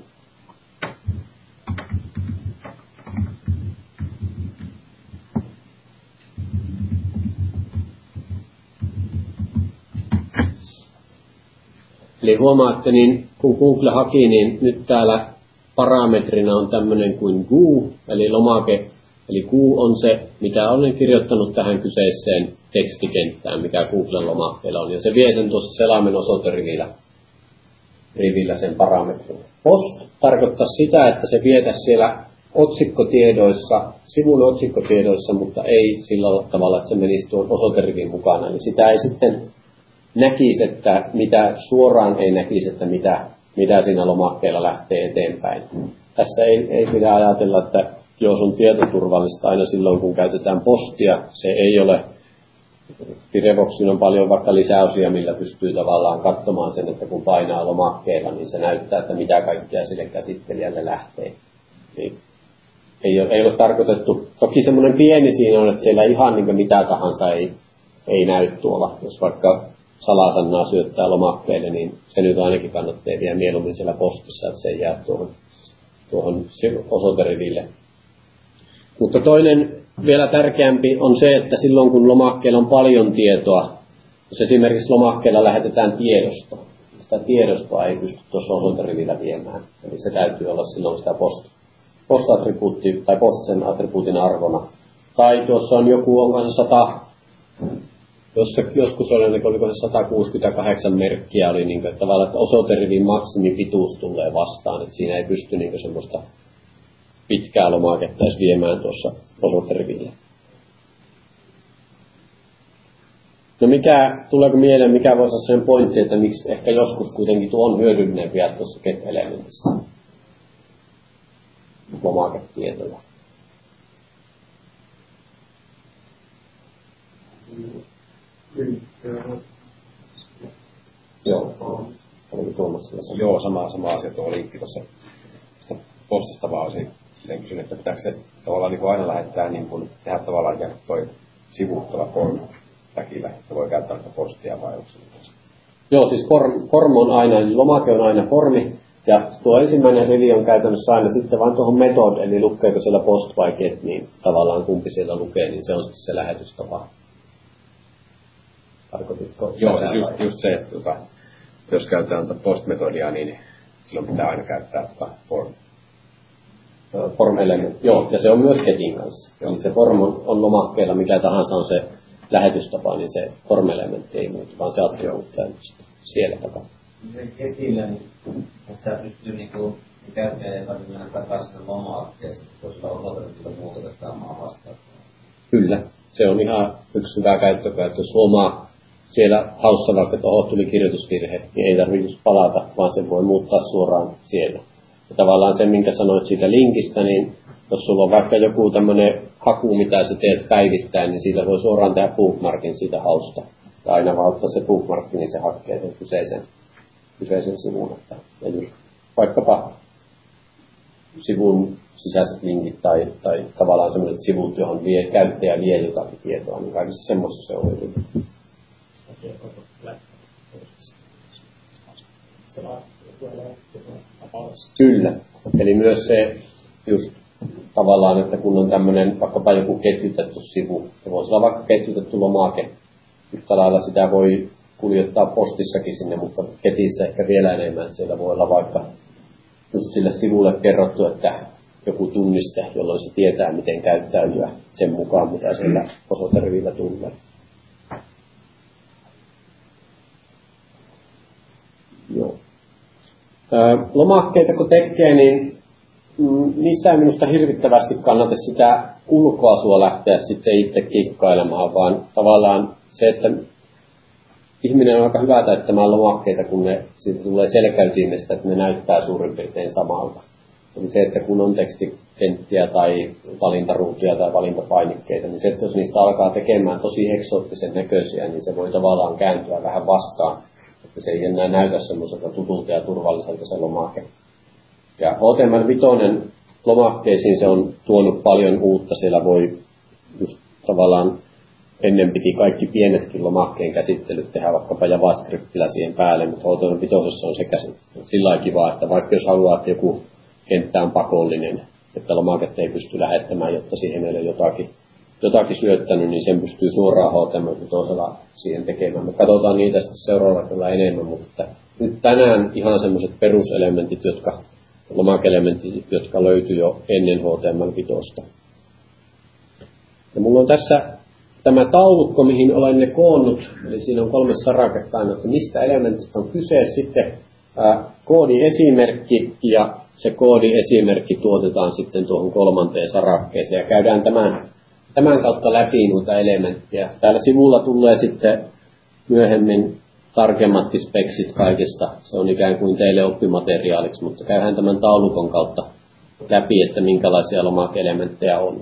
A: Eli huomaatte, niin kun Google haki, niin nyt täällä parametrina on tämmöinen kuin Goo, eli lomake. Eli Goo on se, mitä olen kirjoittanut tähän kyseiseen tekstikenttään, mikä Googlen lomakkeella on. Ja se vie sen tuossa selaimen osoiterivillä rivillä sen parametrin. Post tarkoittaa sitä, että se vietäisi siellä otsikkotiedoissa, sivun otsikkotiedoissa, mutta ei sillä tavalla, että se menisi tuon osoiterivin mukana. Eli sitä ei sitten näkisi, että mitä suoraan ei näkisi, että mitä, mitä siinä lomakkeella lähtee eteenpäin. Tässä ei, ei pidä ajatella, että jos on tietoturvallista aina silloin, kun käytetään postia, se ei ole. Firefoxin on paljon vaikka lisäosia, millä pystyy tavallaan katsomaan sen, että kun painaa lomakkeella, niin se näyttää, että mitä kaikkea sille käsittelijälle lähtee. Niin ei, ole, ei ole tarkoitettu, toki semmoinen pieni siinä on, että siellä ihan niin mitä tahansa ei, ei näy tuolla. Jos vaikka salasannaa syöttää lomakkeelle, niin se nyt ainakin kannattaa vielä mieluummin siellä postissa, että se ei jää tuohon, tuohon osoiteriville. Mutta toinen vielä tärkeämpi on se, että silloin kun lomakkeella on paljon tietoa, jos esimerkiksi lomakkeella lähetetään tiedosto, sitä tiedostoa ei pysty tuossa osoiterivillä viemään. Eli se täytyy olla silloin sitä post, post-attribuutti tai post sen attribuutin arvona. Tai tuossa on joku, onko se sata, joskus oli, oliko se sata kuusikymmentäkahdeksan merkkiä, oli niin kuin, että tavallaan, että osoiterivin maksimipituus tulee vastaan, että siinä ei pysty niin kuin semmoista pitkää lomaketta edes viemään tuossa osoiterivillä. No mikä, tuleeko mieleen, mikä voisi olla sen pointti, että miksi ehkä joskus kuitenkin tuo on hyödyllisempiä tuossa get-elementissä lomaketietoja? Joo, oliko Tuomas siellä?
B: Joo, sama, sama asia tuo linkki tuossa postista vaan olisin kysynyt, että pitääkö se tavallaan niin kuin aina lähettää niin kuin, tehdä tavallaan ikään kuin toi sivuuttava form väkillä, että voi käyttää postia vai onko se?
A: Joo, siis form, form on aina, eli lomake on aina formi, ja tuo ensimmäinen rivi on käytännössä aina sitten vain tuohon method, eli lukeeko siellä post vai get, niin tavallaan kumpi siellä lukee, niin se on sitten se lähetystapa. Tarkoititko?
B: Joo, siis just, just se, että tota, jos käytetään post-metodia, niin silloin pitää aina käyttää tota form.
A: Form element, joo, ja se on myös getin kanssa. Eli se form on, on lomakkeella, mikä tahansa on se lähetystapa, niin se form elementti ei muutu, vaan se attribuutti on siellä takana.
D: Getillä, niin sitä pystyy niinku käyttäjä ei tarvitse mennä takaisin lomakkeesta, koska osoitettu muuta tästä omaa vastaan.
A: Kyllä, se on ihan yksi hyvä käyttökäyttö. Jos huomaa siellä haussa vaikka, että oho, tuli kirjoitusvirhe, niin ei tarvitse palata, vaan sen voi muuttaa suoraan siellä. Ja tavallaan se, minkä sanoit siitä linkistä, niin jos sulla on vaikka joku tämmöinen haku, mitä sä teet päivittäin, niin siitä voi suoraan tehdä bookmarkin siitä hausta. Ja aina vaan ottaa se bookmarkki, niin se hakee sen kyseisen, kyseisen sivun. Ja just vaikkapa sivun sisäiset linkit tai, tai tavallaan sellaiset sivut, johon vie, käyttäjä vie jotakin tietoa, niin kaikissa semmoista se on hyvin. Kyllä. Eli myös se just tavallaan, että kun on tämmöinen vaikkapa joku ketjutettu sivu, se voisi olla vaikka ketjutettu lomake, yhtä lailla sitä voi kuljettaa postissakin sinne, mutta ketissä ehkä vielä enemmän. Siellä voi olla vaikka just sille sivulle kerrottu, että joku tunniste, jolloin se tietää, miten käyttäytyä sen mukaan, mitä siellä osoiterivillä tulee. Joo. Lomakkeita kun tekee, niin niissä ei minusta hirvittävästi kannata sitä ulkoasua lähteä sitten itse kikkailemaan, vaan tavallaan se, että ihminen on aika hyvä täyttämään lomakkeita, kun ne siitä tulee selkäytimestä, että ne näyttää suurin piirtein samalta. Eli se, että kun on tekstikenttiä tai valintaruutuja tai valintapainikkeita, niin se, että jos niistä alkaa tekemään tosi eksoottisen näköisiä, niin se voi tavallaan kääntyä vähän vastaan, että se ei enää näytä semmoiselta tutulta ja turvalliselta se lomake. Ja H T M L viisi lomakkeisiin se on tuonut paljon uutta. Siellä voi just tavallaan ennen piti kaikki pienetkin lomakkeen käsittelyt tehdä vaikkapa JavaScriptillä siihen päälle, mutta H T M L viisi on se käsittely. Sillä lailla kiva, että vaikka jos haluaa, että joku kenttä on pakollinen, että lomaketta ei pysty lähettämään, jotta siihen ei ole jotakin, jotakin syöttänyt, niin sen pystyy suoraan H T M L viisi siihen tekemään. Me katsotaan niitä sitten seuraavalla kyllä enemmän, mutta että nyt tänään ihan semmoiset peruselementit, jotka lomake-elementit, jotka löytyi jo ennen H T M L viisi. Ja mulla on tässä tämä taulukko, mihin olen ne koonnut, eli siinä on kolme saraketta aina, että mistä elementistä on kyse, sitten ää, koodiesimerkki, ja se koodiesimerkki tuotetaan sitten tuohon kolmanteen sarakkeeseen, ja käydään tämän, tämän kautta läpi noita elementtejä. Täällä sivulla tulee sitten myöhemmin tarkemmatkin speksit kaikista. Se on ikään kuin teille oppimateriaaliksi, mutta käydään tämän taulukon kautta läpi, että minkälaisia lomake-elementtejä on.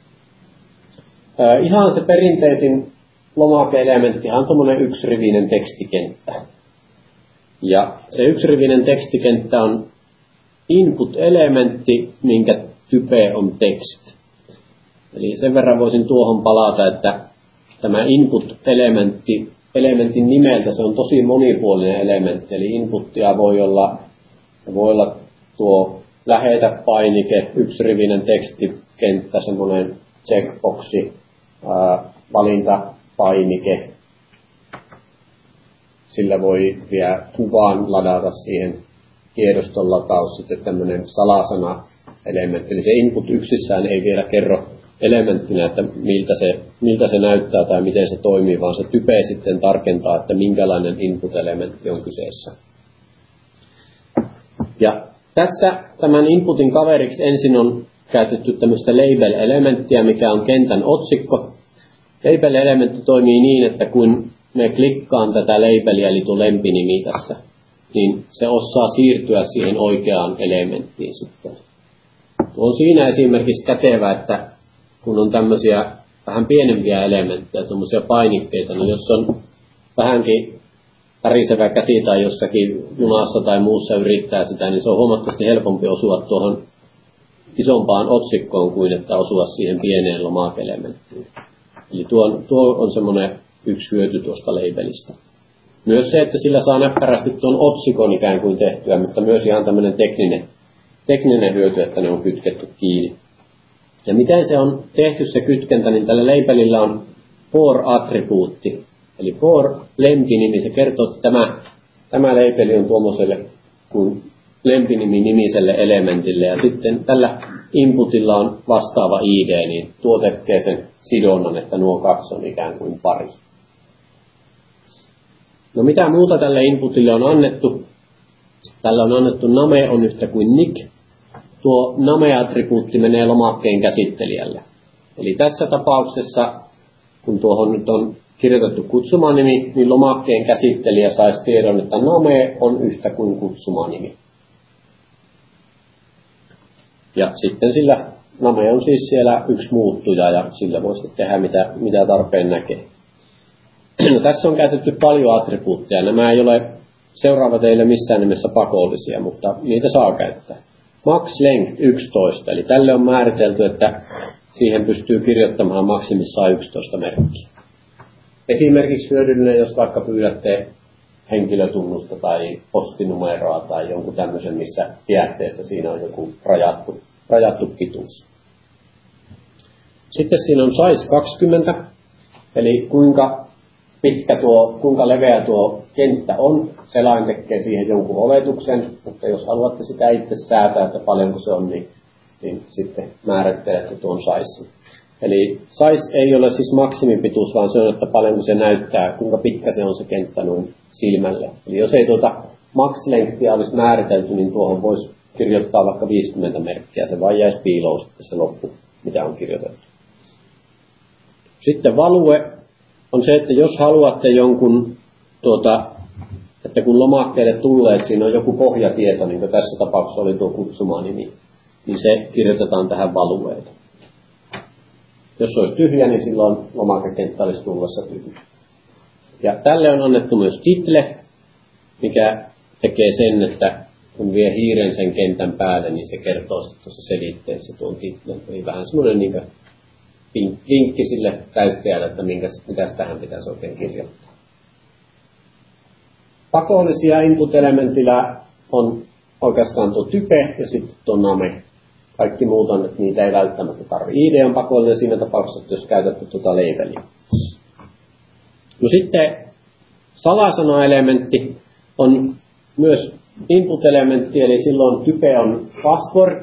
A: Äh, ihan se perinteisin lomake-elementtihan on tuommoinen yksirivinen tekstikenttä. Ja se yksirivinen tekstikenttä on input-elementti, minkä type on text. Eli sen verran voisin tuohon palata, että tämä input-elementti elementin nimeltä se on tosi monipuolinen elementti, eli inputtia voi olla, se voi olla tuo lähetä painike, yksirivinen tekstikenttä, semmoinen checkboxi, ää, valintapainike. Sillä voi vielä kuvan ladata siihen tiedoston lataus, sitten tämmöinen salasana-elementti, eli se input yksissään ei vielä kerro elementtinä, että miltä se, miltä se näyttää tai miten se toimii, vaan se type sitten tarkentaa, että minkälainen input-elementti on kyseessä. Ja tässä tämän inputin kaveriksi ensin on käytetty tämmöistä label-elementtiä, mikä on kentän otsikko. Label-elementti toimii niin, että kun me klikkaan tätä labelia, eli tuo lempinimi tässä, niin se osaa siirtyä siihen oikeaan elementtiin sitten. On siinä esimerkiksi kätevä, että kun on tämmöisiä vähän pienempiä elementtejä, tämmöisiä painikkeita, niin jos on vähänkin tärisevä käsi tai jossakin junassa tai muussa yrittää sitä, niin se on huomattavasti helpompi osua tuohon isompaan otsikkoon kuin että osua siihen pieneen lomake-elementtiin. Eli tuo, tuo on semmoinen yksi hyöty tuosta labelista. Myös se, että sillä saa näppärästi tuon otsikon ikään kuin tehtyä, mutta myös ihan tämmöinen tekninen, tekninen hyöty, että ne on kytketty kiinni. Ja miten se on tehty se kytkentä, niin tällä labelillä on for-attribuutti. Eli for-lempinimi, se kertoo, että tämä, tämä labeli on tuommoiselle kuin lempinimi-nimiselle elementille. Ja sitten tällä inputilla on vastaava I D, niin tuo tekee sen sidonnan, että nuo kaksi on ikään kuin pari. No mitä muuta tälle inputille on annettu? Tällä on annettu name on yhtä kuin nick. Tuo name-attribuutti menee lomakkeen käsittelijälle. Eli tässä tapauksessa, kun tuohon nyt on kirjoitettu kutsumanimi, niin lomakkeen käsittelijä saisi tiedon, että name on yhtä kuin kutsumanimi. Ja sitten sillä name on siis siellä yksi muuttuja ja sillä voi sitten tehdä mitä, mitä tarpeen näkee. No, tässä on käytetty paljon attribuutteja. Nämä ei ole seuraava teille missään nimessä pakollisia, mutta niitä saa käyttää. max length yksitoista, eli tälle on määritelty, että siihen pystyy kirjoittamaan maksimissaan yksitoista merkkiä. Esimerkiksi hyödyllinen, jos vaikka pyydätte henkilötunnusta tai postinumeroa tai jonkun tämmöisen, missä tiedätte, että siinä on joku rajattu, rajattu pituus. Sitten siinä on size kaksikymmentä, eli kuinka pitkä tuo, kuinka leveä tuo kenttä on. Selain tekee siihen jonkun oletuksen, mutta jos haluatte sitä itse säätää, että paljonko se on, niin, niin sitten määrittelette tuon size. Eli size ei ole siis maksimipituus, vaan se on, että paljonko se näyttää, kuinka pitkä se on se kenttä noin silmälle. Eli jos ei tuota max-lengthia olisi määritelty, niin tuohon voisi kirjoittaa vaikka viisikymmentä merkkiä. Se vaan jäisi piiloon sitten se loppu, mitä on kirjoitettu. Sitten value on se, että jos haluatte jonkun, tuota, että kun lomakkeelle tulee, että siinä on joku pohjatieto, niin kuin tässä tapauksessa oli tuo kutsumanimi, niin se kirjoitetaan tähän valueelle. Jos se olisi tyhjä, niin silloin lomakekenttä olisi tullessa tyhjä. Ja tälle on annettu myös title, mikä tekee sen, että kun vie hiiren sen kentän päälle, niin se kertoo sitten tuossa selitteessä tuon titlen. Eli vähän semmoinen niin vinkki sille käyttäjälle, että mitä tähän pitäisi oikein kirjoittaa. Pakollisia input-elementillä on oikeastaan tuo type ja sitten tuo name. Kaikki muut on, että niitä ei välttämättä tarvitse. I D on pakollinen siinä tapauksessa, jos käytätte tuota labeliä. No sitten salasana-elementti on myös input-elementti, eli silloin type on password.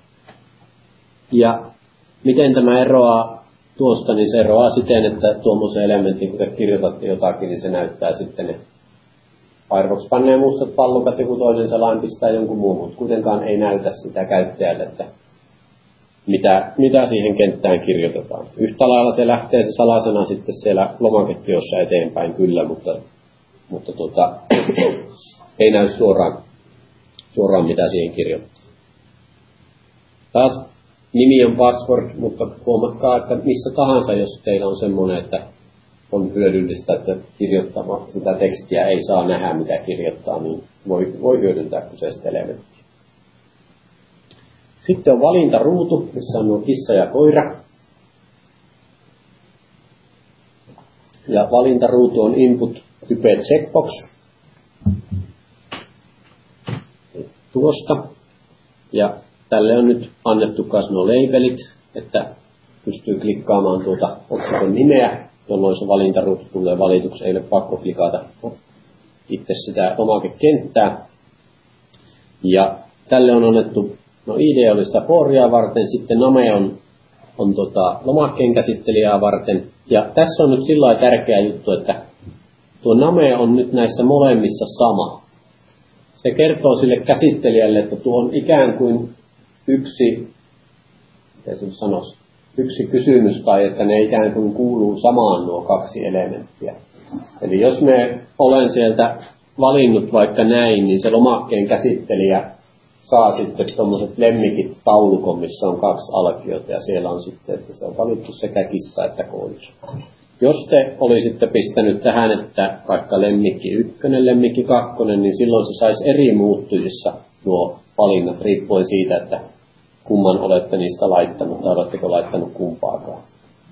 A: Ja miten tämä eroaa tuosta, niin se eroaa siten, että tuommoisen elementin, kun te kirjoitatte jotakin, niin se näyttää sitten ne Firefox pannee mustat pallukat, joku toinen selain pistää jonkun muun, mutta kuitenkaan ei näytä sitä käyttäjälle, että mitä, mitä siihen kenttään kirjoitetaan. Yhtä lailla se lähtee se salasana sitten siellä lomaketiossa eteenpäin kyllä, mutta, mutta tuota, ei näy suoraan, suoraan mitä siihen kirjoittaa. Taas nimi on password, mutta huomatkaa, että missä tahansa, jos teillä on semmoinen, että on hyödyllistä, että kirjoittama sitä tekstiä ei saa nähdä, mitä kirjoittaa, niin voi, voi hyödyntää kyseistä elementtiä. Sitten on valintaruutu, missä on nuo kissa ja koira. Ja valintaruutu on input type checkbox. Tuosta. Ja tälle on nyt annettu myös nuo labelit, että pystyy klikkaamaan tuota otsikon nimeä, jolloin se valintaruutu tulee valituksi. Ei ole pakko klikata itse sitä lomakekenttää. Ja tälle on annettu, no I D oli sitä fooria varten, sitten name on, on tota lomakkeen käsittelijää varten. Ja tässä on nyt sillä lailla tärkeä juttu, että tuo name on nyt näissä molemmissa sama. Se kertoo sille käsittelijälle, että tuo on ikään kuin yksi, miten se sanoisi, yksi kysymys tai että ne ikään kuin kuuluu samaan nuo kaksi elementtiä. Eli jos me olen sieltä valinnut vaikka näin, niin se lomakkeen käsittelijä saa sitten tuommoiset lemmikit taulukon, missä on kaksi alkiota ja siellä on sitten, että se on valittu sekä kissa että koira. Jos te olisitte pistänyt tähän, että vaikka lemmikki ykkönen, lemmikki kakkonen, niin silloin se saisi eri muuttujissa nuo valinnat riippuen siitä, että kumman olette niistä laittanut tai oletteko laittanut kumpaakaan.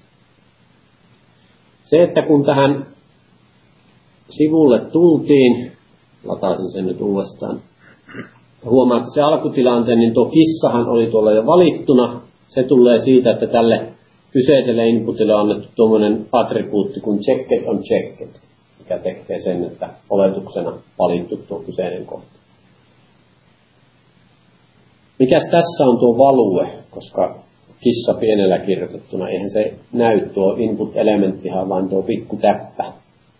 A: Se, että kun tähän sivulle tultiin, lataisin sen nyt uudestaan, huomaatte se alkutilanteen, niin tuo kissahan oli tuolla jo valittuna. Se tulee siitä, että tälle kyseiselle inputille on annettu tuommoinen attribuutti kuin checked on checked, mikä tekee sen, että oletuksena valittu tuo kyseinen kohta. Mikäs tässä on tuo value, koska kissa pienellä kirjoitettuna, eihän se näy tuo input-elementtihan, vaan tuo pikku täppä.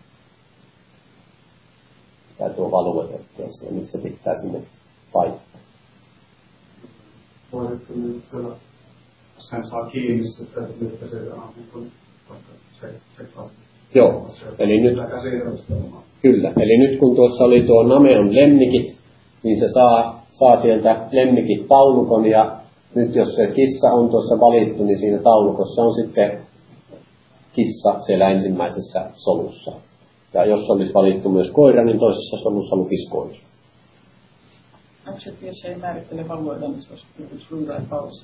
A: Tai tuo value tekee sitä, miksi se pitää sinne laittaa.
C: Voisitko nyt siellä sen saa kiinni, että nyt se on se, se kautta.
A: Joo, eli nyt, kyllä, eli nyt kun tuossa oli tuo name on lemmikit, niin se saa, saa sieltä lemmikit taulukon ja nyt jos se kissa on tuossa valittu, niin siinä taulukossa on sitten kissa siellä ensimmäisessä solussa. Ja jos olisi valittu myös koira, niin toisessa solussa lukisi koira.
E: Onko se, että jos ei määrittele valueita, niin se olisi true tai false?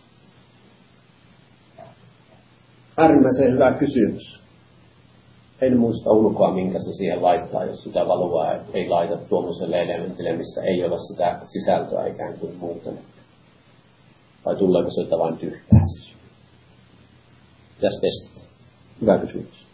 A: Äärimmäisen hyvä kysymys. En muista ulkoa, minkä se siihen laittaa, jos sitä valua ei laita tuommoiselle elementille, missä ei ole sitä sisältöä ikään kuin muuten. Vai tuleeko se vain tyhjää? Pitäisi testata. Hyvä kysymys.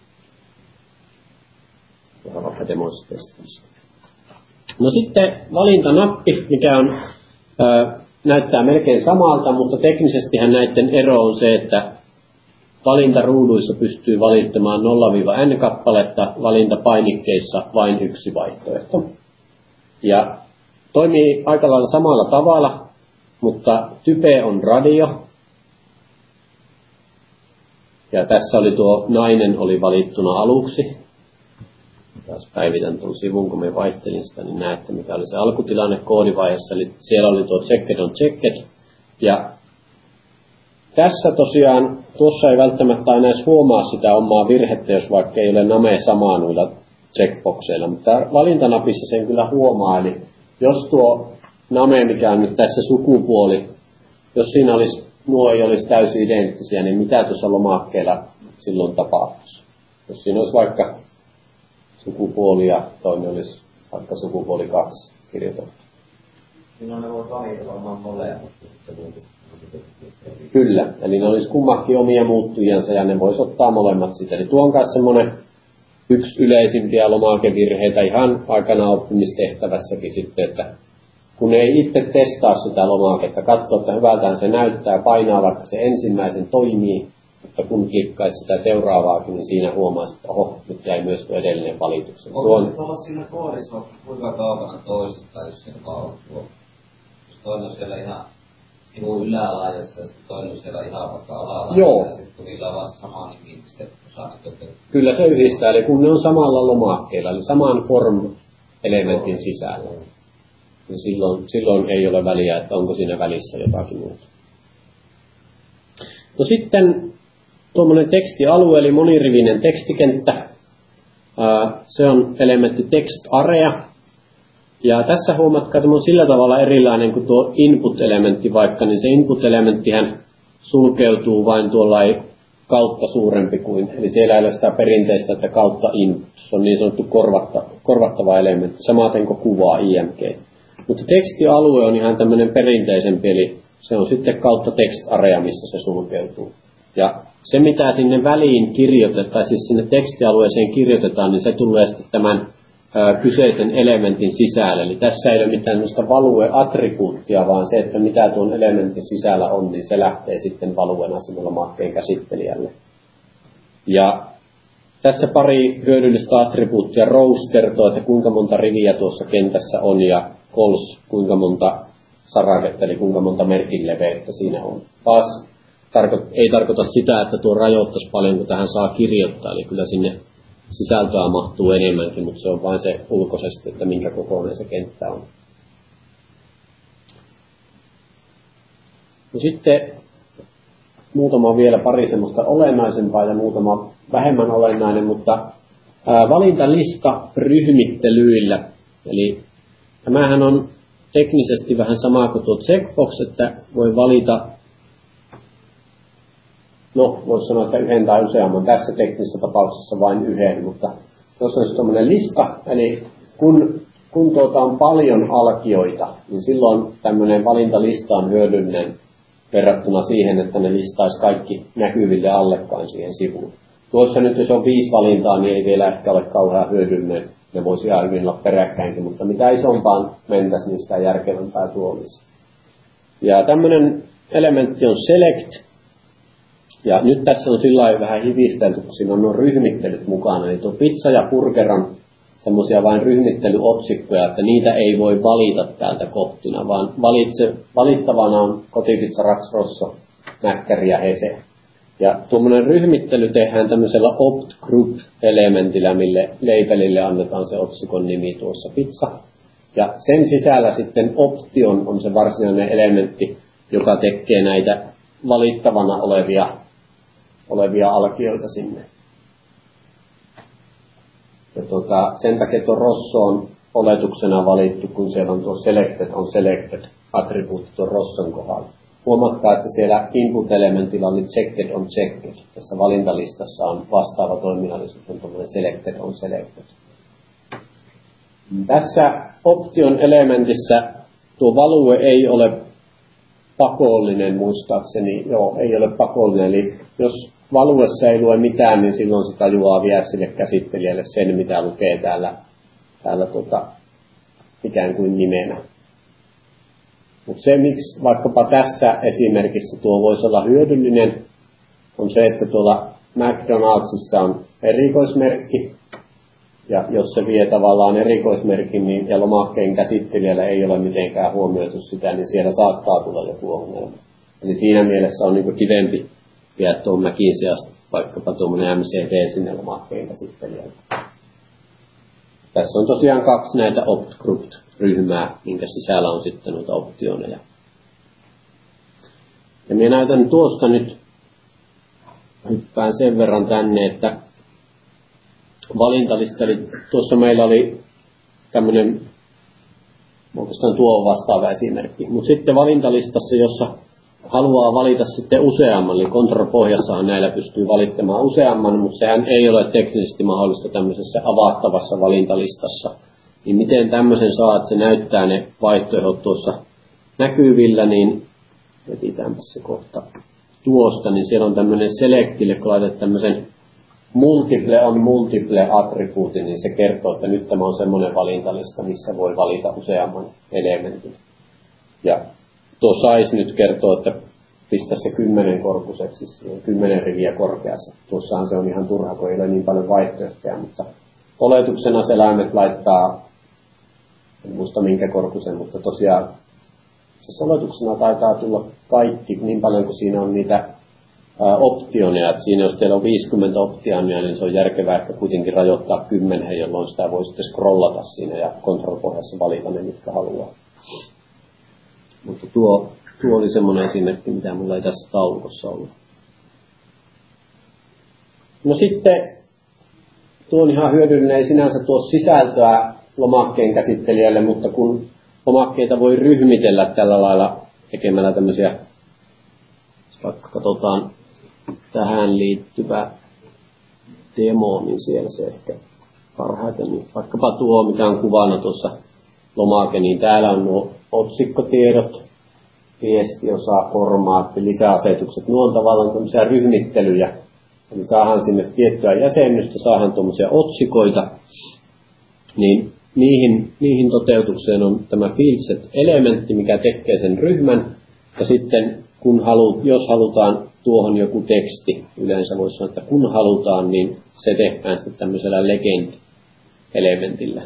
A: Voidaan vaikka demoissa testata. No sitten valintanappi, mikä on, ää, näyttää melkein samalta, mutta teknisestihän näiden ero on se, että valintaruuduissa pystyy valittamaan nolla n kappaletta, valintapainikkeissa vain yksi vaihtoehto. Ja toimii aika lailla samalla tavalla, mutta type on radio. Ja tässä oli tuo nainen oli valittuna aluksi. Taas päivitän tuon sivun, kun me vaihtelin sitä, niin näette mikä oli se alkutilanne koodivaiheessa. Eli siellä oli tuo checked on checked. Ja tässä tosiaan, tuossa ei välttämättä aina edes huomaa sitä omaa virhettä, jos vaikka ei ole name samaa noilla checkboxeilla. Mutta valintanapissa sen kyllä huomaa. Eli jos tuo name, mikä on nyt tässä sukupuoli, jos siinä olisi, nuo ei olisi täysin identtisiä, niin mitä tuossa lomakkeella silloin tapahtuisi? Jos siinä olisi vaikka sukupuoli ja toinen olisi vaikka sukupuoli kaksi kirjoitettu.
D: Silloin ne voit valita varmaan molemmat.
A: Kyllä, eli ne olisi kummakin omia muuttujansa ja ne voisi ottaa molemmat sitä. Eli tuo on myös semmoinen yksi yleisimpiä lomakevirheitä ihan aikana oppimistehtävässäkin sitten, että kun ei itse testaa sitä lomaketta, katsoo, että hyvältähän se näyttää, painaa vaikka se ensimmäisen toimii, mutta kun klikkaisi sitä seuraavaakin, niin siinä huomaa, että oho, nyt jäi myös tuo edellinen valituksen.
D: Onko se tuolla siinä koodissa kuinka kaukana toisesta, jos se on tuo? Jos toinen on siellä ihan sivun ylälaajassa ja sitten toinen on siellä ihan vaikka alalaajassa.
A: Joo.
B: Ja
D: sitten kun niillä on vaan sama nimi, niin sitten osaa ne.
A: Kyllä se yhdistää, eli kun ne on samalla lomakkeella, eli saman form-elementin sisällä, niin silloin, silloin ei ole väliä, että onko siinä välissä jotakin muuta. No sitten tuommoinen tekstialue, eli monirivinen tekstikenttä. Se on elementti text area. Ja tässä huomatkaa, että on sillä tavalla erilainen kuin tuo input-elementti vaikka, niin se input-elementtihän sulkeutuu vain tuolla kautta suurempi kuin, eli siellä ei ole sitä perinteistä, että kautta input. Se on niin sanottu korvatta, korvattava elementti, samaten kuin kuvaa I M G. Mutta tekstialue on ihan tämmöinen perinteisempi, eli se on sitten kautta text area, missä se sulkeutuu. Ja se, mitä sinne väliin kirjoitetaan, tai siis sinne tekstialueeseen kirjoitetaan, niin se tulee sitten tämän ää, kyseisen elementin sisällä. Eli tässä ei ole mitään sellaista value-attribuuttia, vaan se, että mitä tuon elementin sisällä on, niin se lähtee sitten valuena sinne lomakkeen käsittelijälle. Ja tässä pari hyödyllistä attribuuttia. Rows kertoo, että kuinka monta riviä tuossa kentässä on, ja cols, kuinka monta saraketta, eli kuinka monta merkinleveettä siinä on. Taas tarko- ei tarkoita sitä, että tuo rajoittaisi paljon, kun tähän saa kirjoittaa, eli kyllä sinne sisältöä mahtuu enemmänkin, mutta se on vain se ulkoisesti, että minkä kokoinen se kenttä on. No sitten muutama vielä pari semmoista olennaisempaa ja muutama vähemmän olennainen, mutta ää, valintalista ryhmittelyillä. Eli tämähän on teknisesti vähän sama kuin tuo checkbox, että voi valita, no voisi sanoa, että yhden tai useamman, tässä teknisessä tapauksessa vain yhden, mutta tuossa olisi tuommoinen lista, eli kun, kun tuota on paljon alkioita, niin silloin tämmöinen valintalista on hyödyllinen verrattuna siihen, että ne listaisi kaikki näkyville allekkain siihen sivuun. Tuossa nyt jos on viisi valintaa, niin ei vielä ehkä ole kauhean hyödyllinen. Ne voisi ihan hyvin olla peräkkäinkin, mutta mitä isompaan mentäisi, niin sitä järkevämpää tuo olisi. Ja tämmöinen elementti on select. Ja nyt tässä on sillä lailla vähän hivistelty, kun siinä on nuo ryhmittelyt mukana. Eli tuo pizza ja burger on semmoisia vain ryhmittelyotsikkoja, että niitä ei voi valita täältä kohtina, vaan valitse, valittavana on kotipizza, Rax Rosso, Mäkkäri ja Hese. Ja tuommoinen ryhmittely tehdään tämmöisellä opt-group-elementillä, mille labelille annetaan se otsikon nimi tuossa pizza. Ja sen sisällä sitten option on se varsinainen elementti, joka tekee näitä valittavana olevia, olevia alkioita sinne. Ja tuota, sen takia tuo Rosso on oletuksena valittu, kun siellä on tuo selected on selected attribuutti tuon rosson kohdalla. Huomatkaa, että siellä input-elementillä on nyt checked on checked. Tässä valintalistassa on vastaava toiminnallisuus, on tuollainen selected on selected. Tässä option elementissä tuo value ei ole pakollinen, muistaakseni. Joo, ei ole pakollinen. Eli jos valuessa ei lue mitään, niin silloin se tajuaa viedä sille käsittelijälle sen, mitä lukee täällä, täällä tota, ikään kuin nimenä. Mutta se, miksi vaikkapa tässä esimerkissä tuo voisi olla hyödyllinen, on se, että tuolla McDonaldsissa on erikoismerkki, ja jos se vie tavallaan erikoismerkin niin, ja lomakkeen käsittelijällä ei ole mitenkään huomioitu sitä, niin siellä saattaa tulla joku ongelma. Eli siinä mielessä on niin kivempi viedä tuon Macin sijasta vaikkapa tuommoinen M C D sinne lomakkeen käsittelijälle. Tässä on tosiaan kaksi näitä opt-group-ryhmää, minkä sisällä on sitten noita optioneja. Ja minä näytän tuosta nyt, hyppään sen verran tänne, että valintalista, eli tuossa meillä oli tämmöinen, oikeastaan tuo vastaava esimerkki, mutta sitten valintalistassa, jossa haluaa valita sitten useamman, eli kontrolpohjassahan näillä pystyy valittamaan useamman, mutta sehän ei ole teknisesti mahdollista tämmöisessä avattavassa valintalistassa. Niin miten tämmöisen saa, että se näyttää ne vaihtoehdot tuossa näkyvillä, niin etitäänpä se kohta tuosta, niin siellä on tämmöinen selectille, kun laitat tämmöisen multiple on multiple attribuutin, niin se kertoo, että nyt tämä on semmoinen valintalista, missä voi valita useamman elementin. Ja tuo size nyt kertoo, että pistä se kymmenen korkuiseksi, kymmenen riviä korkeassa. Tuossahan se on ihan turha, kun ei ole niin paljon vaihtoehtoja, mutta oletuksena selaimet laittaa, en muista minkä korkuisen, mutta tosiaan se oletuksena taitaa tulla kaikki niin paljon, kun siinä on niitä ää, optioneja. Että siinä jos teillä on viisikymmentä optioneja, niin se on järkevää ehkä kuitenkin rajoittaa kymmenen, jolloin sitä voi sitten scrollata siinä ja kontrolpohjassa valita ne, mitkä haluaa. Mutta tuo, tuo oli semmoinen esimerkki, mitä mulla ei tässä taulukossa ollut. No sitten, tuo on ihan hyödyllinen, ei sinänsä tuo sisältöä lomakkeen käsittelijälle, mutta kun lomakkeita voi ryhmitellä tällä lailla tekemällä tämmöisiä, vaikka katsotaan tähän liittyvä demo, niin siellä se ehkä parhaiten, niin vaikkapa tuo, mitä on kuvana tuossa lomake, niin täällä on nuo otsikkotiedot, viestiosa, formaatti, lisäasetukset. Nuo on tavallaan tämmöisiä ryhmittelyjä. Eli saadaan sinne tiettyä jäsennystä, saadaan tuommoisia otsikoita. Niin niihin, niihin toteutukseen on tämä fieldset-elementti, mikä tekee sen ryhmän. Ja sitten kun halu, jos halutaan tuohon joku teksti, yleensä voisi sanoa, että kun halutaan, niin se tehdään sitten tämmöisellä legend-elementillä.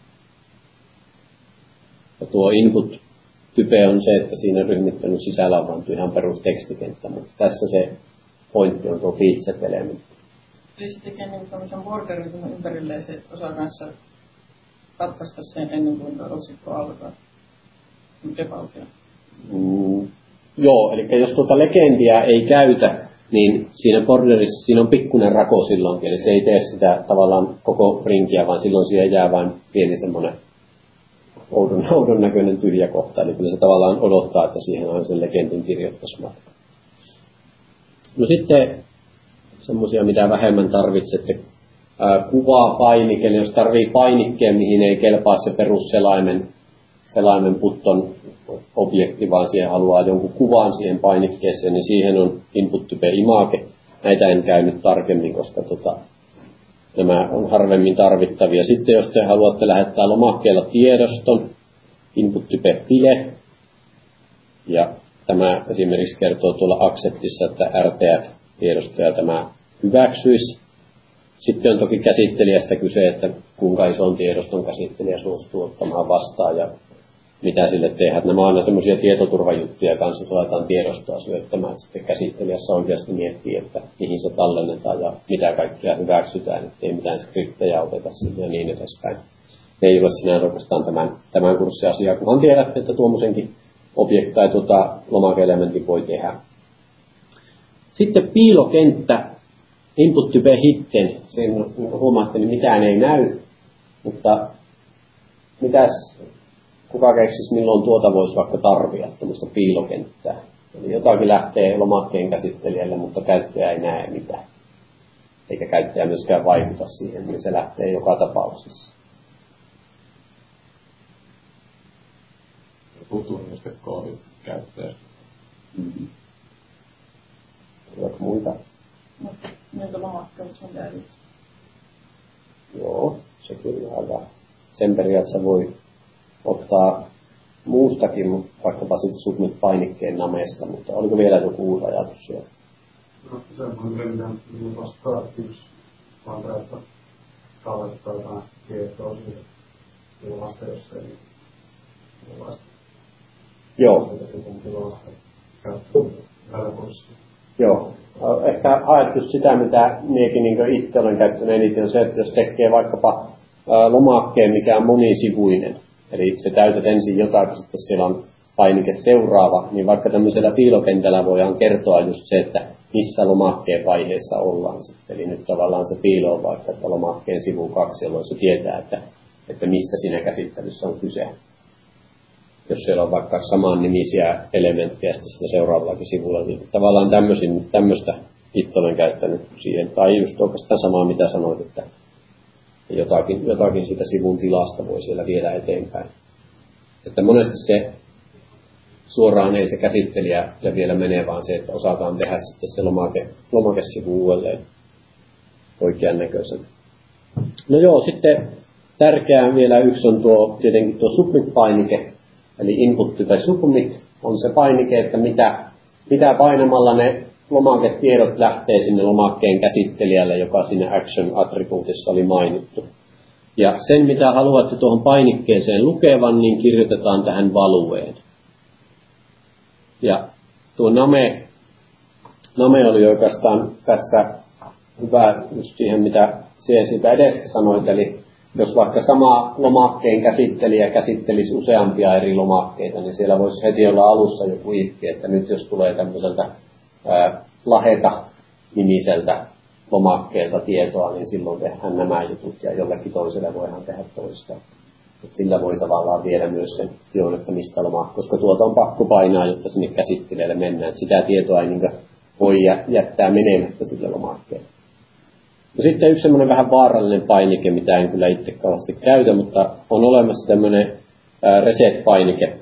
A: Ja tuo input-type on se, että siinä ryhmittelyn sisällä on vain ihan perustekstikenttä, mutta tässä se pointti on tuo fieldset-elementti.
E: Eli se tekee niin tämmöisen borderin ympärille ja se osaa kanssa ratkaista sen ennen kuin tuo otsikko alkaa. Defaultia.
A: Mm, joo, eli jos tuota legendia ei käytä, niin siinä borderissa siinä on pikkuinen rako silloinkin, eli se ei tee sitä tavallaan koko rinkiä, vaan silloin siihen jää vain pieni semmoinen oudon, oudon näköinen tyhjä kohta. Eli kyllä se tavallaan odottaa, että siihen on sen legendin kirjoittaisi matka. No sitten semmoisia, mitä vähemmän tarvitsette. Ää, kuvaa painike, eli jos tarvii painikkeen, mihin ei kelpaa se perusselaimen selaimen putton objekti, vaan siihen haluaa jonkun kuvan siihen painikkeeseen, niin siihen on input-type image. Näitä en käy nyt tarkemmin, koska tota, nämä on harvemmin tarvittavia. Sitten jos te haluatte lähettää lomakkeella tiedoston, input-type file, ja tämä esimerkiksi kertoo tuolla acceptissa, että R T F-tiedostoja tämä hyväksyisi. Sitten on toki käsittelijästä kyse, että kuinka ison tiedoston käsittelijä suostuu ottamaan vastaan ja mitä sille tehdään. Nämä on aina semmoisia tietoturvajuttuja kanssa, että laitetaan tiedostoa syöttämään. Sitten käsittelijässä oikeasti miettii, että mihin se tallennetaan ja mitä kaikkea hyväksytään, ettei mitään skriptejä oteta sinne ja niin edespäin. Ne ei ole sinänsä oikeastaan tämän, tämän kurssin asiaa, kunhan tiedätte, että tuommoisenkin objekt tai tuota lomake-elementin voi tehdä. Sitten piilokenttä, input-type hidden. Sen huomaatte, niin mitään ei näy, mutta mitäs kuka keksisi milloin tuota voisi vaikka tarvita, tämmöistä piilokenttää. Eli jotakin lähtee lomakkeen käsittelijälle, mutta käyttäjä ei näe mitään. Eikä käyttäjä myöskään vaikuta siihen, niin se lähtee joka tapauksessa.
B: Tutunniste koodin käyttäjästä.
A: Mm-hmm. Oletko muita?
E: No, miltä lomakkeet on tehnyt?
A: Joo, se kyllä hyvä. Sen periaatteessa voi ottaa muustakin, vaikkapa sitten submit painikkeen namesta, mutta oliko vielä joku uusi ajatus siellä?
C: No, se on kyllä mitä vastaa yksi Vantaessa tallettaa jotain tietoa siitä tilasta, jos ei tilasta.
A: Joo. Joo. Ehkä haettu sitä, mitä minäkin niin itse olen käyttänyt eniten, on se, että jos tekee vaikkapa lomakkeen, mikä on monisivuinen, eli se täytät ensin jotakin, sitten siellä on painike seuraava, niin vaikka tämmöisellä piilokentällä voidaan kertoa just se, että missä lomakkeen vaiheessa ollaan sitten. Eli nyt tavallaan se piilo on vaikka, että lomakkeen sivu kaksi, jolloin se tietää, että, että mistä siinä käsittelyssä on kyse. Jos siellä on vaikka saman nimisiä elementtejä sitten sillä seuraavallakin sivulla, niin tavallaan tämmöistä itse olen käyttänyt siihen. Tai just oikeastaan samaa, mitä sanoit, että jotakin, jotakin siitä sivun tilasta voi siellä viedä eteenpäin. Että monesti se suoraan ei se käsittelijä ja vielä menee, vaan se, että osataan tehdä sitten se lomake, lomakesivu uudelleen oikean näköisen. No joo, sitten tärkeää vielä yksi on tuo, tietenkin tuo submit-painike, eli input tai submit on se painike, että mitä, mitä painamalla ne lomaketiedot lähtee sinne lomakkeen käsittelijälle, joka siinä action-attribuutissa oli mainittu. Ja sen, mitä haluatte tuohon painikkeeseen lukevan, niin kirjoitetaan tähän valueen. Ja tuo name, name oli oikeastaan tässä hyvä just siihen, mitä siellä siitä edestä sanoit, eli jos vaikka sama lomakkeen käsittelijä käsittelisi useampia eri lomakkeita, niin siellä voisi heti olla alussa joku ihki, että nyt jos tulee tämmöiseltä ää, laheta-nimiseltä lomakkeelta tietoa, niin silloin tehdään nämä jutut ja jollekin toiselle voidaan tehdä toista. Et sillä voi tavallaan viedä myös sen tiedon, että mistä lomakkeelta, koska tuota on pakko painaa, jotta sinne käsittelijälle mennään. Et sitä tietoa ei niin voi jättää menemättä sille lomakkeelle. No sitten yksi semmoinen vähän vaarallinen painike, mitä en kyllä itse kauheasti käytä, mutta on olemassa tämmöinen reset-painike.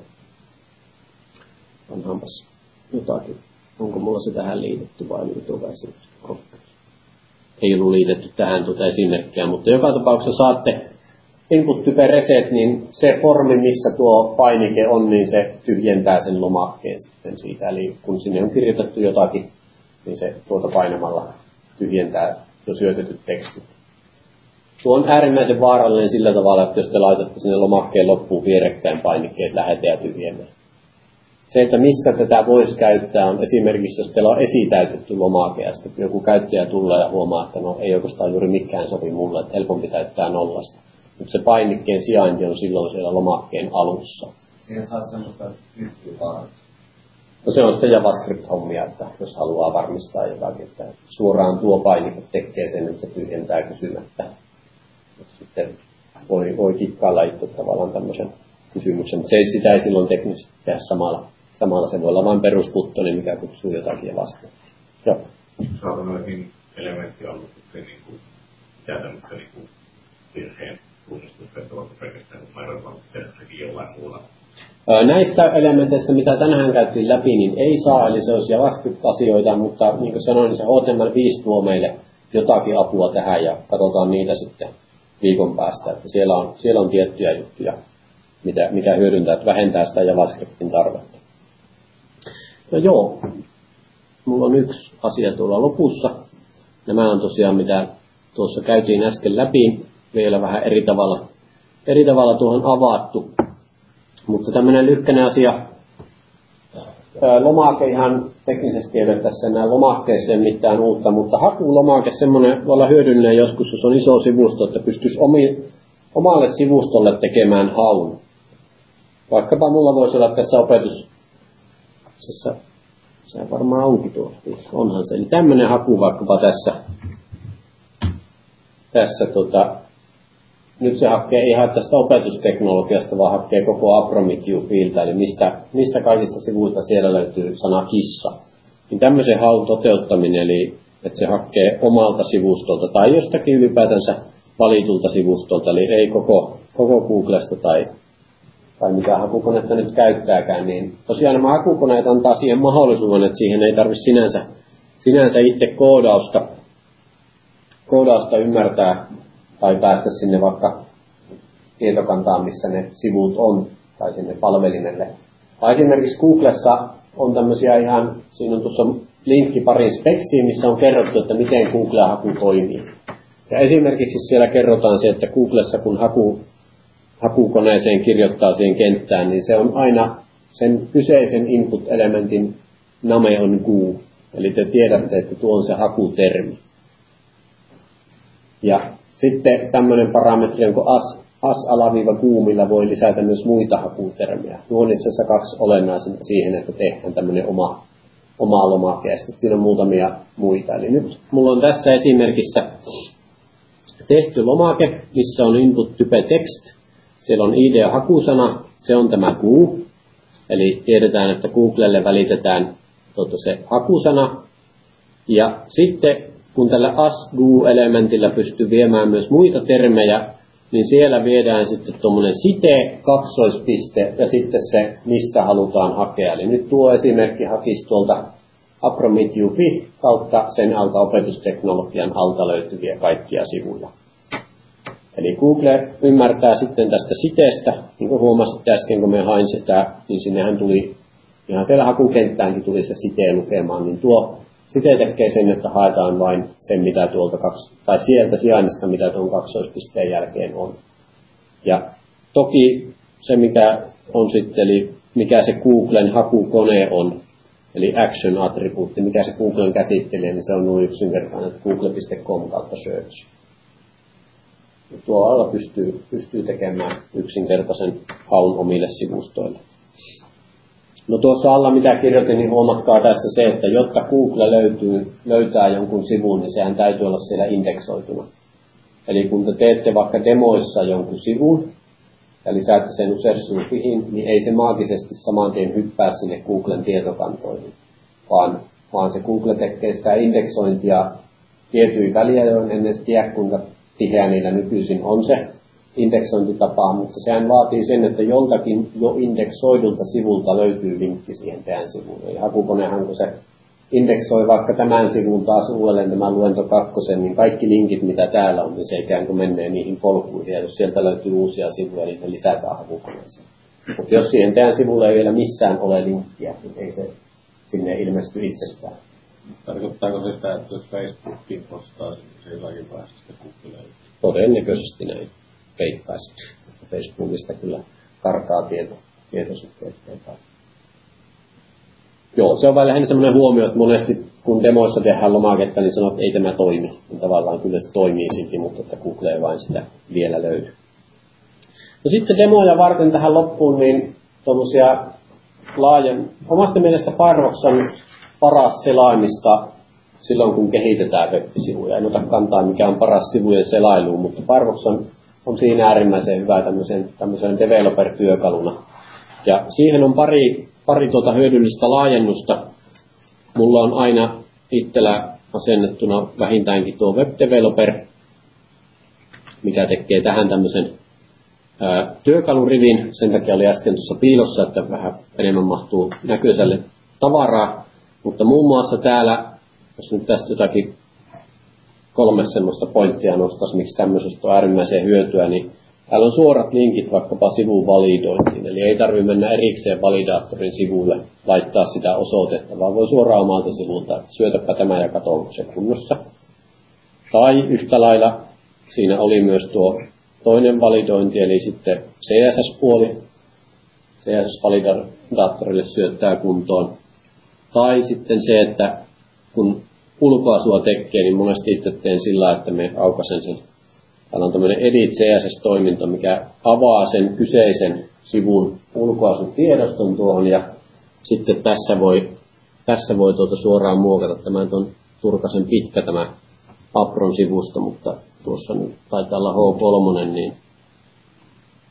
A: Onhanpas jotakin. Onko mulla se tähän liitetty vai liitetty? Ei ollut liitetty tähän tuota esimerkkiä, mutta joka tapauksessa saatte input-type reset, niin se formi, missä tuo painike on, niin se tyhjentää sen lomakkeen sitten siitä. Eli kun sinne on kirjoitettu jotakin, niin se tuota painamalla tyhjentää jo syötetyt tekstit. Tuo on äärimmäisen vaarallinen sillä tavalla, että jos te laitatte sinne lomakkeen loppuun vierekkäin painikkeet lähetä ja tyhjennä. Se, että missä tätä voisi käyttää, on esimerkiksi, jos teillä on esitäytetty lomake, ja sitten joku käyttäjä tulee ja huomaa, että no ei oikeastaan juuri mikään sovi mulle, että helpompi täyttää nollasta. Mutta se painikkeen sijainti on silloin siellä lomakkeen alussa.
D: Siihen saa semmoista yhtyä vaan.
A: No se on sitten JavaScript-hommia, että jos haluaa varmistaa jotakin, että suoraan tuo painike tekee sen, että se tyhjentää kysymättä. Sitten voi, voi kikkailla itse tavallaan tämmöisen kysymyksen, mutta se ei, sitä ei silloin teknisesti tehdä samalla. Samalla se voi olla vain perusputtoni, mikä kutsuu jotakin JavaScriptia. Joo.
C: Saatu noihin elementtiallutuksiin niin kuin käytännössä niin kuin virheen tunnistusvetoa pelkästään numeroita, vaan tehdä sekin jollain muulla.
A: Näissä elementeissä, mitä tänään käytiin läpi, niin ei saa, eli se olisi JavaScript-asioita, mutta niin kuin sanoin, niin se H T M L viisi tuo meille jotakin apua tähän ja katsotaan niitä sitten viikon päästä, että siellä on, siellä on tiettyjä juttuja, mitä, mikä hyödyntää, että vähentää sitä JavaScriptin tarvetta. No joo, mulla on yksi asia tuolla lopussa. Nämä on tosiaan, mitä tuossa käytiin äsken läpi, vielä vähän eri tavalla, eri tavalla tuohon avattu. Mutta tämmöinen lyhkäinen asia, lomake ihan teknisesti ei ole tässä enää lomakkeeseen mitään uutta, mutta hakulomake semmoinen voi olla hyödyllinen joskus, jos on iso sivusto, että pystyisi omi, omalle sivustolle tekemään haun. Vaikkapa mulla voisi olla tässä opetus, se varmaan onkin tuo, onhan se, eli tämmöinen haku vaikkapa tässä, tässä tota, nyt se hakee ihan tästä opetusteknologiasta, vaan hakee koko Apromethew-fiiltä, eli mistä, mistä kaikista sivuilta siellä löytyy sana kissa. Niin tämmöisen haun toteuttaminen, eli että se hakee omalta sivustolta tai jostakin ylipäätänsä valitulta sivustolta, eli ei koko, koko Googlesta tai, tai mitä hakukonetta nyt käyttääkään, niin tosiaan nämä hakukoneet antaa siihen mahdollisuuden, että siihen ei tarvitse sinänsä, sinänsä itse koodausta, koodausta ymmärtää tai päästä sinne vaikka tietokantaan, missä ne sivut on, tai sinne palvelimelle. Tai esimerkiksi Googlessa on tämmöisiä ihan, siinä on tuossa linkki parin speksiin, missä on kerrottu, että miten Google-haku toimii. Ja esimerkiksi siellä kerrotaan se, että Googlessa kun haku, hakukoneeseen kirjoittaa siihen kenttään, niin se on aina sen kyseisen input-elementin name on Goo. Eli te tiedätte, että tuo on se hakutermi. Ja sitten tämmöinen parametri, onko as, as-Goo, millä voi lisätä myös muita hakutermiä. Nuo on itse asiassa kaksi olennaisinta siihen, että tehdään tämmöinen oma, oma lomake, ja sitten siinä on muutamia muita. Eli nyt mulla on tässä esimerkissä tehty lomake, missä on input type text. Siellä on I D-hakusana, se on tämä Goo. Eli tiedetään, että Googlelle välitetään tuota, se hakusana. Ja sitten kun tällä as-Goo-elementillä pystyy viemään myös muita termejä, niin siellä viedään sitten tuommoinen site, kaksoispiste ja sitten se, mistä halutaan hakea. Eli nyt tuo esimerkki hakisi tuolta Apromethew.fi kautta sen alta opetusteknologian alta löytyviä kaikkia sivuja. Eli Google ymmärtää sitten tästä siteestä, niin kuin huomasitte äsken, kun me hain sitä, niin sinnehän tuli, ihan siellä hakukenttäänkin tuli se site lukemaan, niin tuo site tekee sen, että haetaan vain sen, mitä tuolta kaksi, tai sieltä sijainnista, mitä tuon kaksoispisteen jälkeen on. Ja toki se, mikä on sitten, eli mikä se Googlen hakukone on, eli action-attribuutti, mikä se Googlen käsittelijä, niin se on noin yksinkertainen, että google piste com kautta search. Ja tuo alla pystyy, pystyy tekemään yksinkertaisen haun omille sivustoille. No tuossa alla mitä kirjoitin, niin huomatkaa tässä se, että jotta Google löytyy, löytää jonkun sivun, niin sehän täytyy olla siellä indeksoituna. Eli kun te teette vaikka demoissa jonkun sivun ja lisäätte sen userssuufihin, niin ei se maagisesti saman tien hyppää sinne Googlen tietokantoihin, vaan, vaan se Google tekee sitä indeksointia tietyin väliajoin, en edes tiedä kuinka tiheä niillä nykyisin on se indeksointitapaa, mutta sehän vaatii sen, että joltakin jo indeksoidulta sivulta löytyy linkki siihen teidän sivuun. Eli hakukonehan, kun se indeksoi vaikka tämän sivun taas uudelleen tämän luento kakkosen, niin kaikki linkit, mitä täällä on, niin se ikään kuin menee niihin polkuihin. Ja jos sieltä löytyy uusia sivuja, niin ne lisätään hakukoneeseen. Mutta jos siihen teidän sivulle ei vielä missään ole linkkiä, niin ei se sinne ilmesty itsestään.
C: Tarkoittaako se sitä, että jos Facebookin postaa, niin se jotakin päästä sitten Googleen?
A: Todennäköisesti näin. Veikkaisi. Facebookista kyllä karkaa tieto, tietosuhteet eteenpäin. Joo, se on vain lähinnä semmoinen huomio, että monesti kun demoissa tehdään lomaketta, niin sanoo, että ei tämä toimi. Niin tavallaan kyllä se toimii silti, mutta että Google ei vain sitä vielä löydy. No sitten demoja varten tähän loppuun, niin tuommoisia laajan, omasta mielestä Firefox on paras selaimista silloin, kun kehitetään web-sivuja. En ota kantaa, mikä on paras sivujen selailuun, mutta Firefox on, on siinä äärimmäisen hyvä tämmöisen, tämmöisen developer-työkaluna. Ja siihen on pari, pari tuota hyödyllistä laajennusta. Mulla on aina itsellä asennettuna vähintäänkin tuo Web Developer, mikä tekee tähän tämmöisen ää, työkalurivin. Sen takia oli äsken tuossa piilossa, että vähän enemmän mahtuu näköiselle tavaraa. Mutta muun muassa täällä, jos nyt tästä jotakin kolme semmoista pointtia nostaisi, miksi tämmöisestä on äärimmäisen hyötyä, niin täällä on suorat linkit vaikkapa sivun validointiin. Eli ei tarvitse mennä erikseen validaattorin sivuille laittaa sitä osoitetta, vaan voi suoraan omalta sivulta, että syötäpä tämä ja katso, onko se kunnossa. Tai yhtä lailla siinä oli myös tuo toinen validointi, eli sitten C S S-puoli. C S S-validaattorille syöttää kuntoon. Tai sitten se, että kun ulkoasua tekee, niin monesti itse teen sillä, että me aukaisen sen. Täällä on tämmöinen Edit C S S-toiminto, mikä avaa sen kyseisen sivun ulkoasun tiedoston tuohon, ja sitten tässä voi, tässä voi tuota suoraan muokata. Tämä on turkasen pitkä tämä Apron sivusto, mutta tuossa nyt taitaa olla H kolme, niin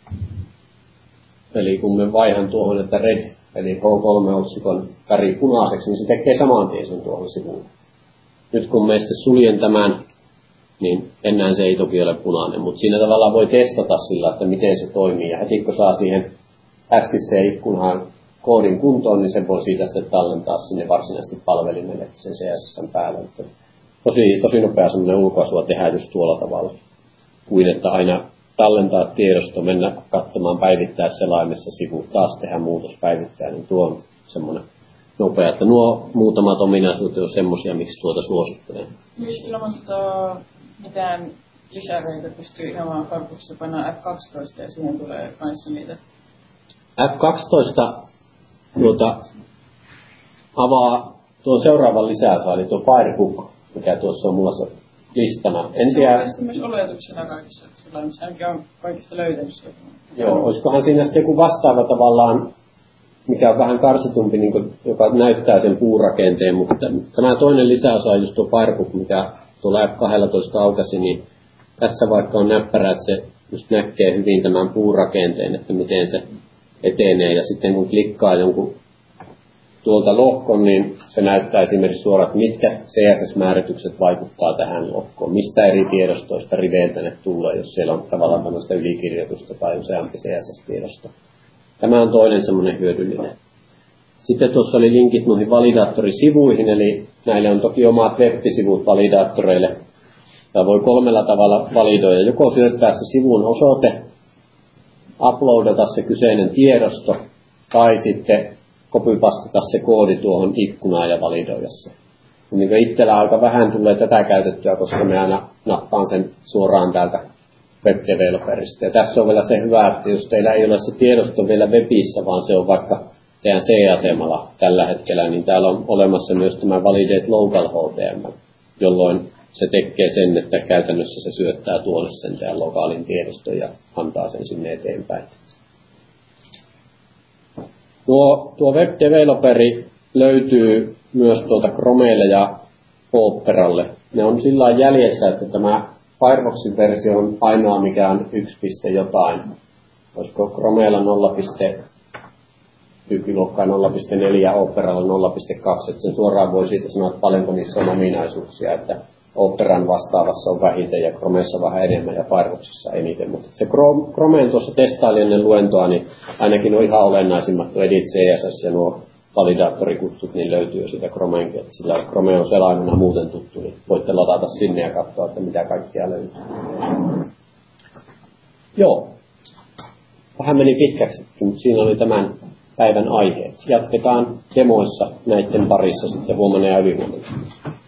A: Eli kun me vaihan tuohon, että red, eli H kolme-otsikon väri punaiseksi, niin se tekee saman tien sen tuohon sivuun. Nyt kun me sitten suljen tämän, niin enää se ei toki ole punainen, mutta siinä tavallaan voi testata sillä, että miten se toimii. Ja heti kun saa siihen äskeiseen ikkunaan koodin kuntoon, niin sen voi siitä sitten tallentaa sinne varsinaisesti palvelimelle sen C S S:n päälle. Että tosi, tosi nopea semmoinen ulkoasua tehdä just tuolla tavalla, kuin että aina tallentaa tiedosto, mennä katsomaan, päivittää selaimessa sivu, taas tehdä muutos, päivittää, niin tuo on semmoinen nopea. Että nuo muutamat ominaisuudet on semmoisia, miksi tuota suosittelen.
E: Jos ilman tota, mitään lisäreitä pystyy ihan vaan Firefoxissa painaa F kaksitoista ja siihen tulee kanssa niitä.
A: F kaksitoista tuota, avaa tuon seuraavan lisäosa, eli tuo Firebook, mikä tuossa on mulla se listana. En
E: se
A: tiedä.
E: on sitten myös oletuksena kaikissa selaimissa, ainakin on kaikista löytänyt sieltä.
A: Joo, olisikohan siinä sitten joku vastaava tavallaan, mikä on vähän karsitumpi, niin kuin, joka näyttää sen puurakenteen, mutta tämä toinen lisäosa on just tuo Firebook, mikä tuolla F kaksitoista aukasi, niin tässä vaikka on näppärä, että se just näkee hyvin tämän puurakenteen, että miten se etenee, ja sitten kun klikkaa jonkun tuolta lohkon, niin se näyttää esimerkiksi suoraan, että mitkä C S S-määritykset vaikuttaa tähän lohkoon, mistä eri tiedostoista riveiltä ne tulee, jos siellä on tavallaan tämmöistä ylikirjoitusta tai useampi C S S-tiedosto. Tämä on toinen semmoinen hyödyllinen. Sitten tuossa oli linkit noihin validaattorisivuihin, eli näille on toki omat web-sivut validaattoreille. Tämä voi kolmella tavalla validoida, joko syöttää se sivun osoite, uploadata se kyseinen tiedosto, tai sitten copypastata se koodi tuohon ikkunaan ja validoida se. Niin kuin itsellä aika vähän tulee tätä käytettyä, koska me aina nappaan sen suoraan täältä web-developerista. Ja tässä on vielä se hyvä, että jos teillä ei ole se tiedosto vielä webissä, vaan se on vaikka teidän C-asemalla tällä hetkellä, niin täällä on olemassa myös tämä Validate Local H T M L, jolloin se tekee sen, että käytännössä se syöttää tuonne sen teidän lokaalin tiedoston ja antaa sen sinne eteenpäin. Tuo, tuo web-developeri löytyy myös tuolta Chromelle ja Operalle. Ne on sillä lailla jäljessä, että tämä Firefoxin versio on ainoa, mikä on yksi piste jotain. Olisiko Chromella nolla pilkku luokkaa nolla pilkku neljä, Operalla nolla pilkku kaksi. Että sen suoraan voi siitä sanoa, että paljonko niissä on ominaisuuksia. Että Operan vastaavassa on vähiten ja Chromessa vähän enemmän ja Firefoxissa eniten. Mutta se Chromeen tuossa testailin ennen luentoa, niin ainakin on ihan olennaisimmat tuo Edit C S S ja nuo validaattorikutsut, niin löytyy jo siitä Chromeenkin. Että sillä Chrome on selaimena muuten tuttu, niin voitte ladata sinne ja katsoa, että mitä kaikkea löytyy. Joo. Vähän meni pitkäksi, mutta siinä oli tämän päivän aiheet. Jatketaan demoissa näiden parissa sitten huomenna ja ylihuomenna.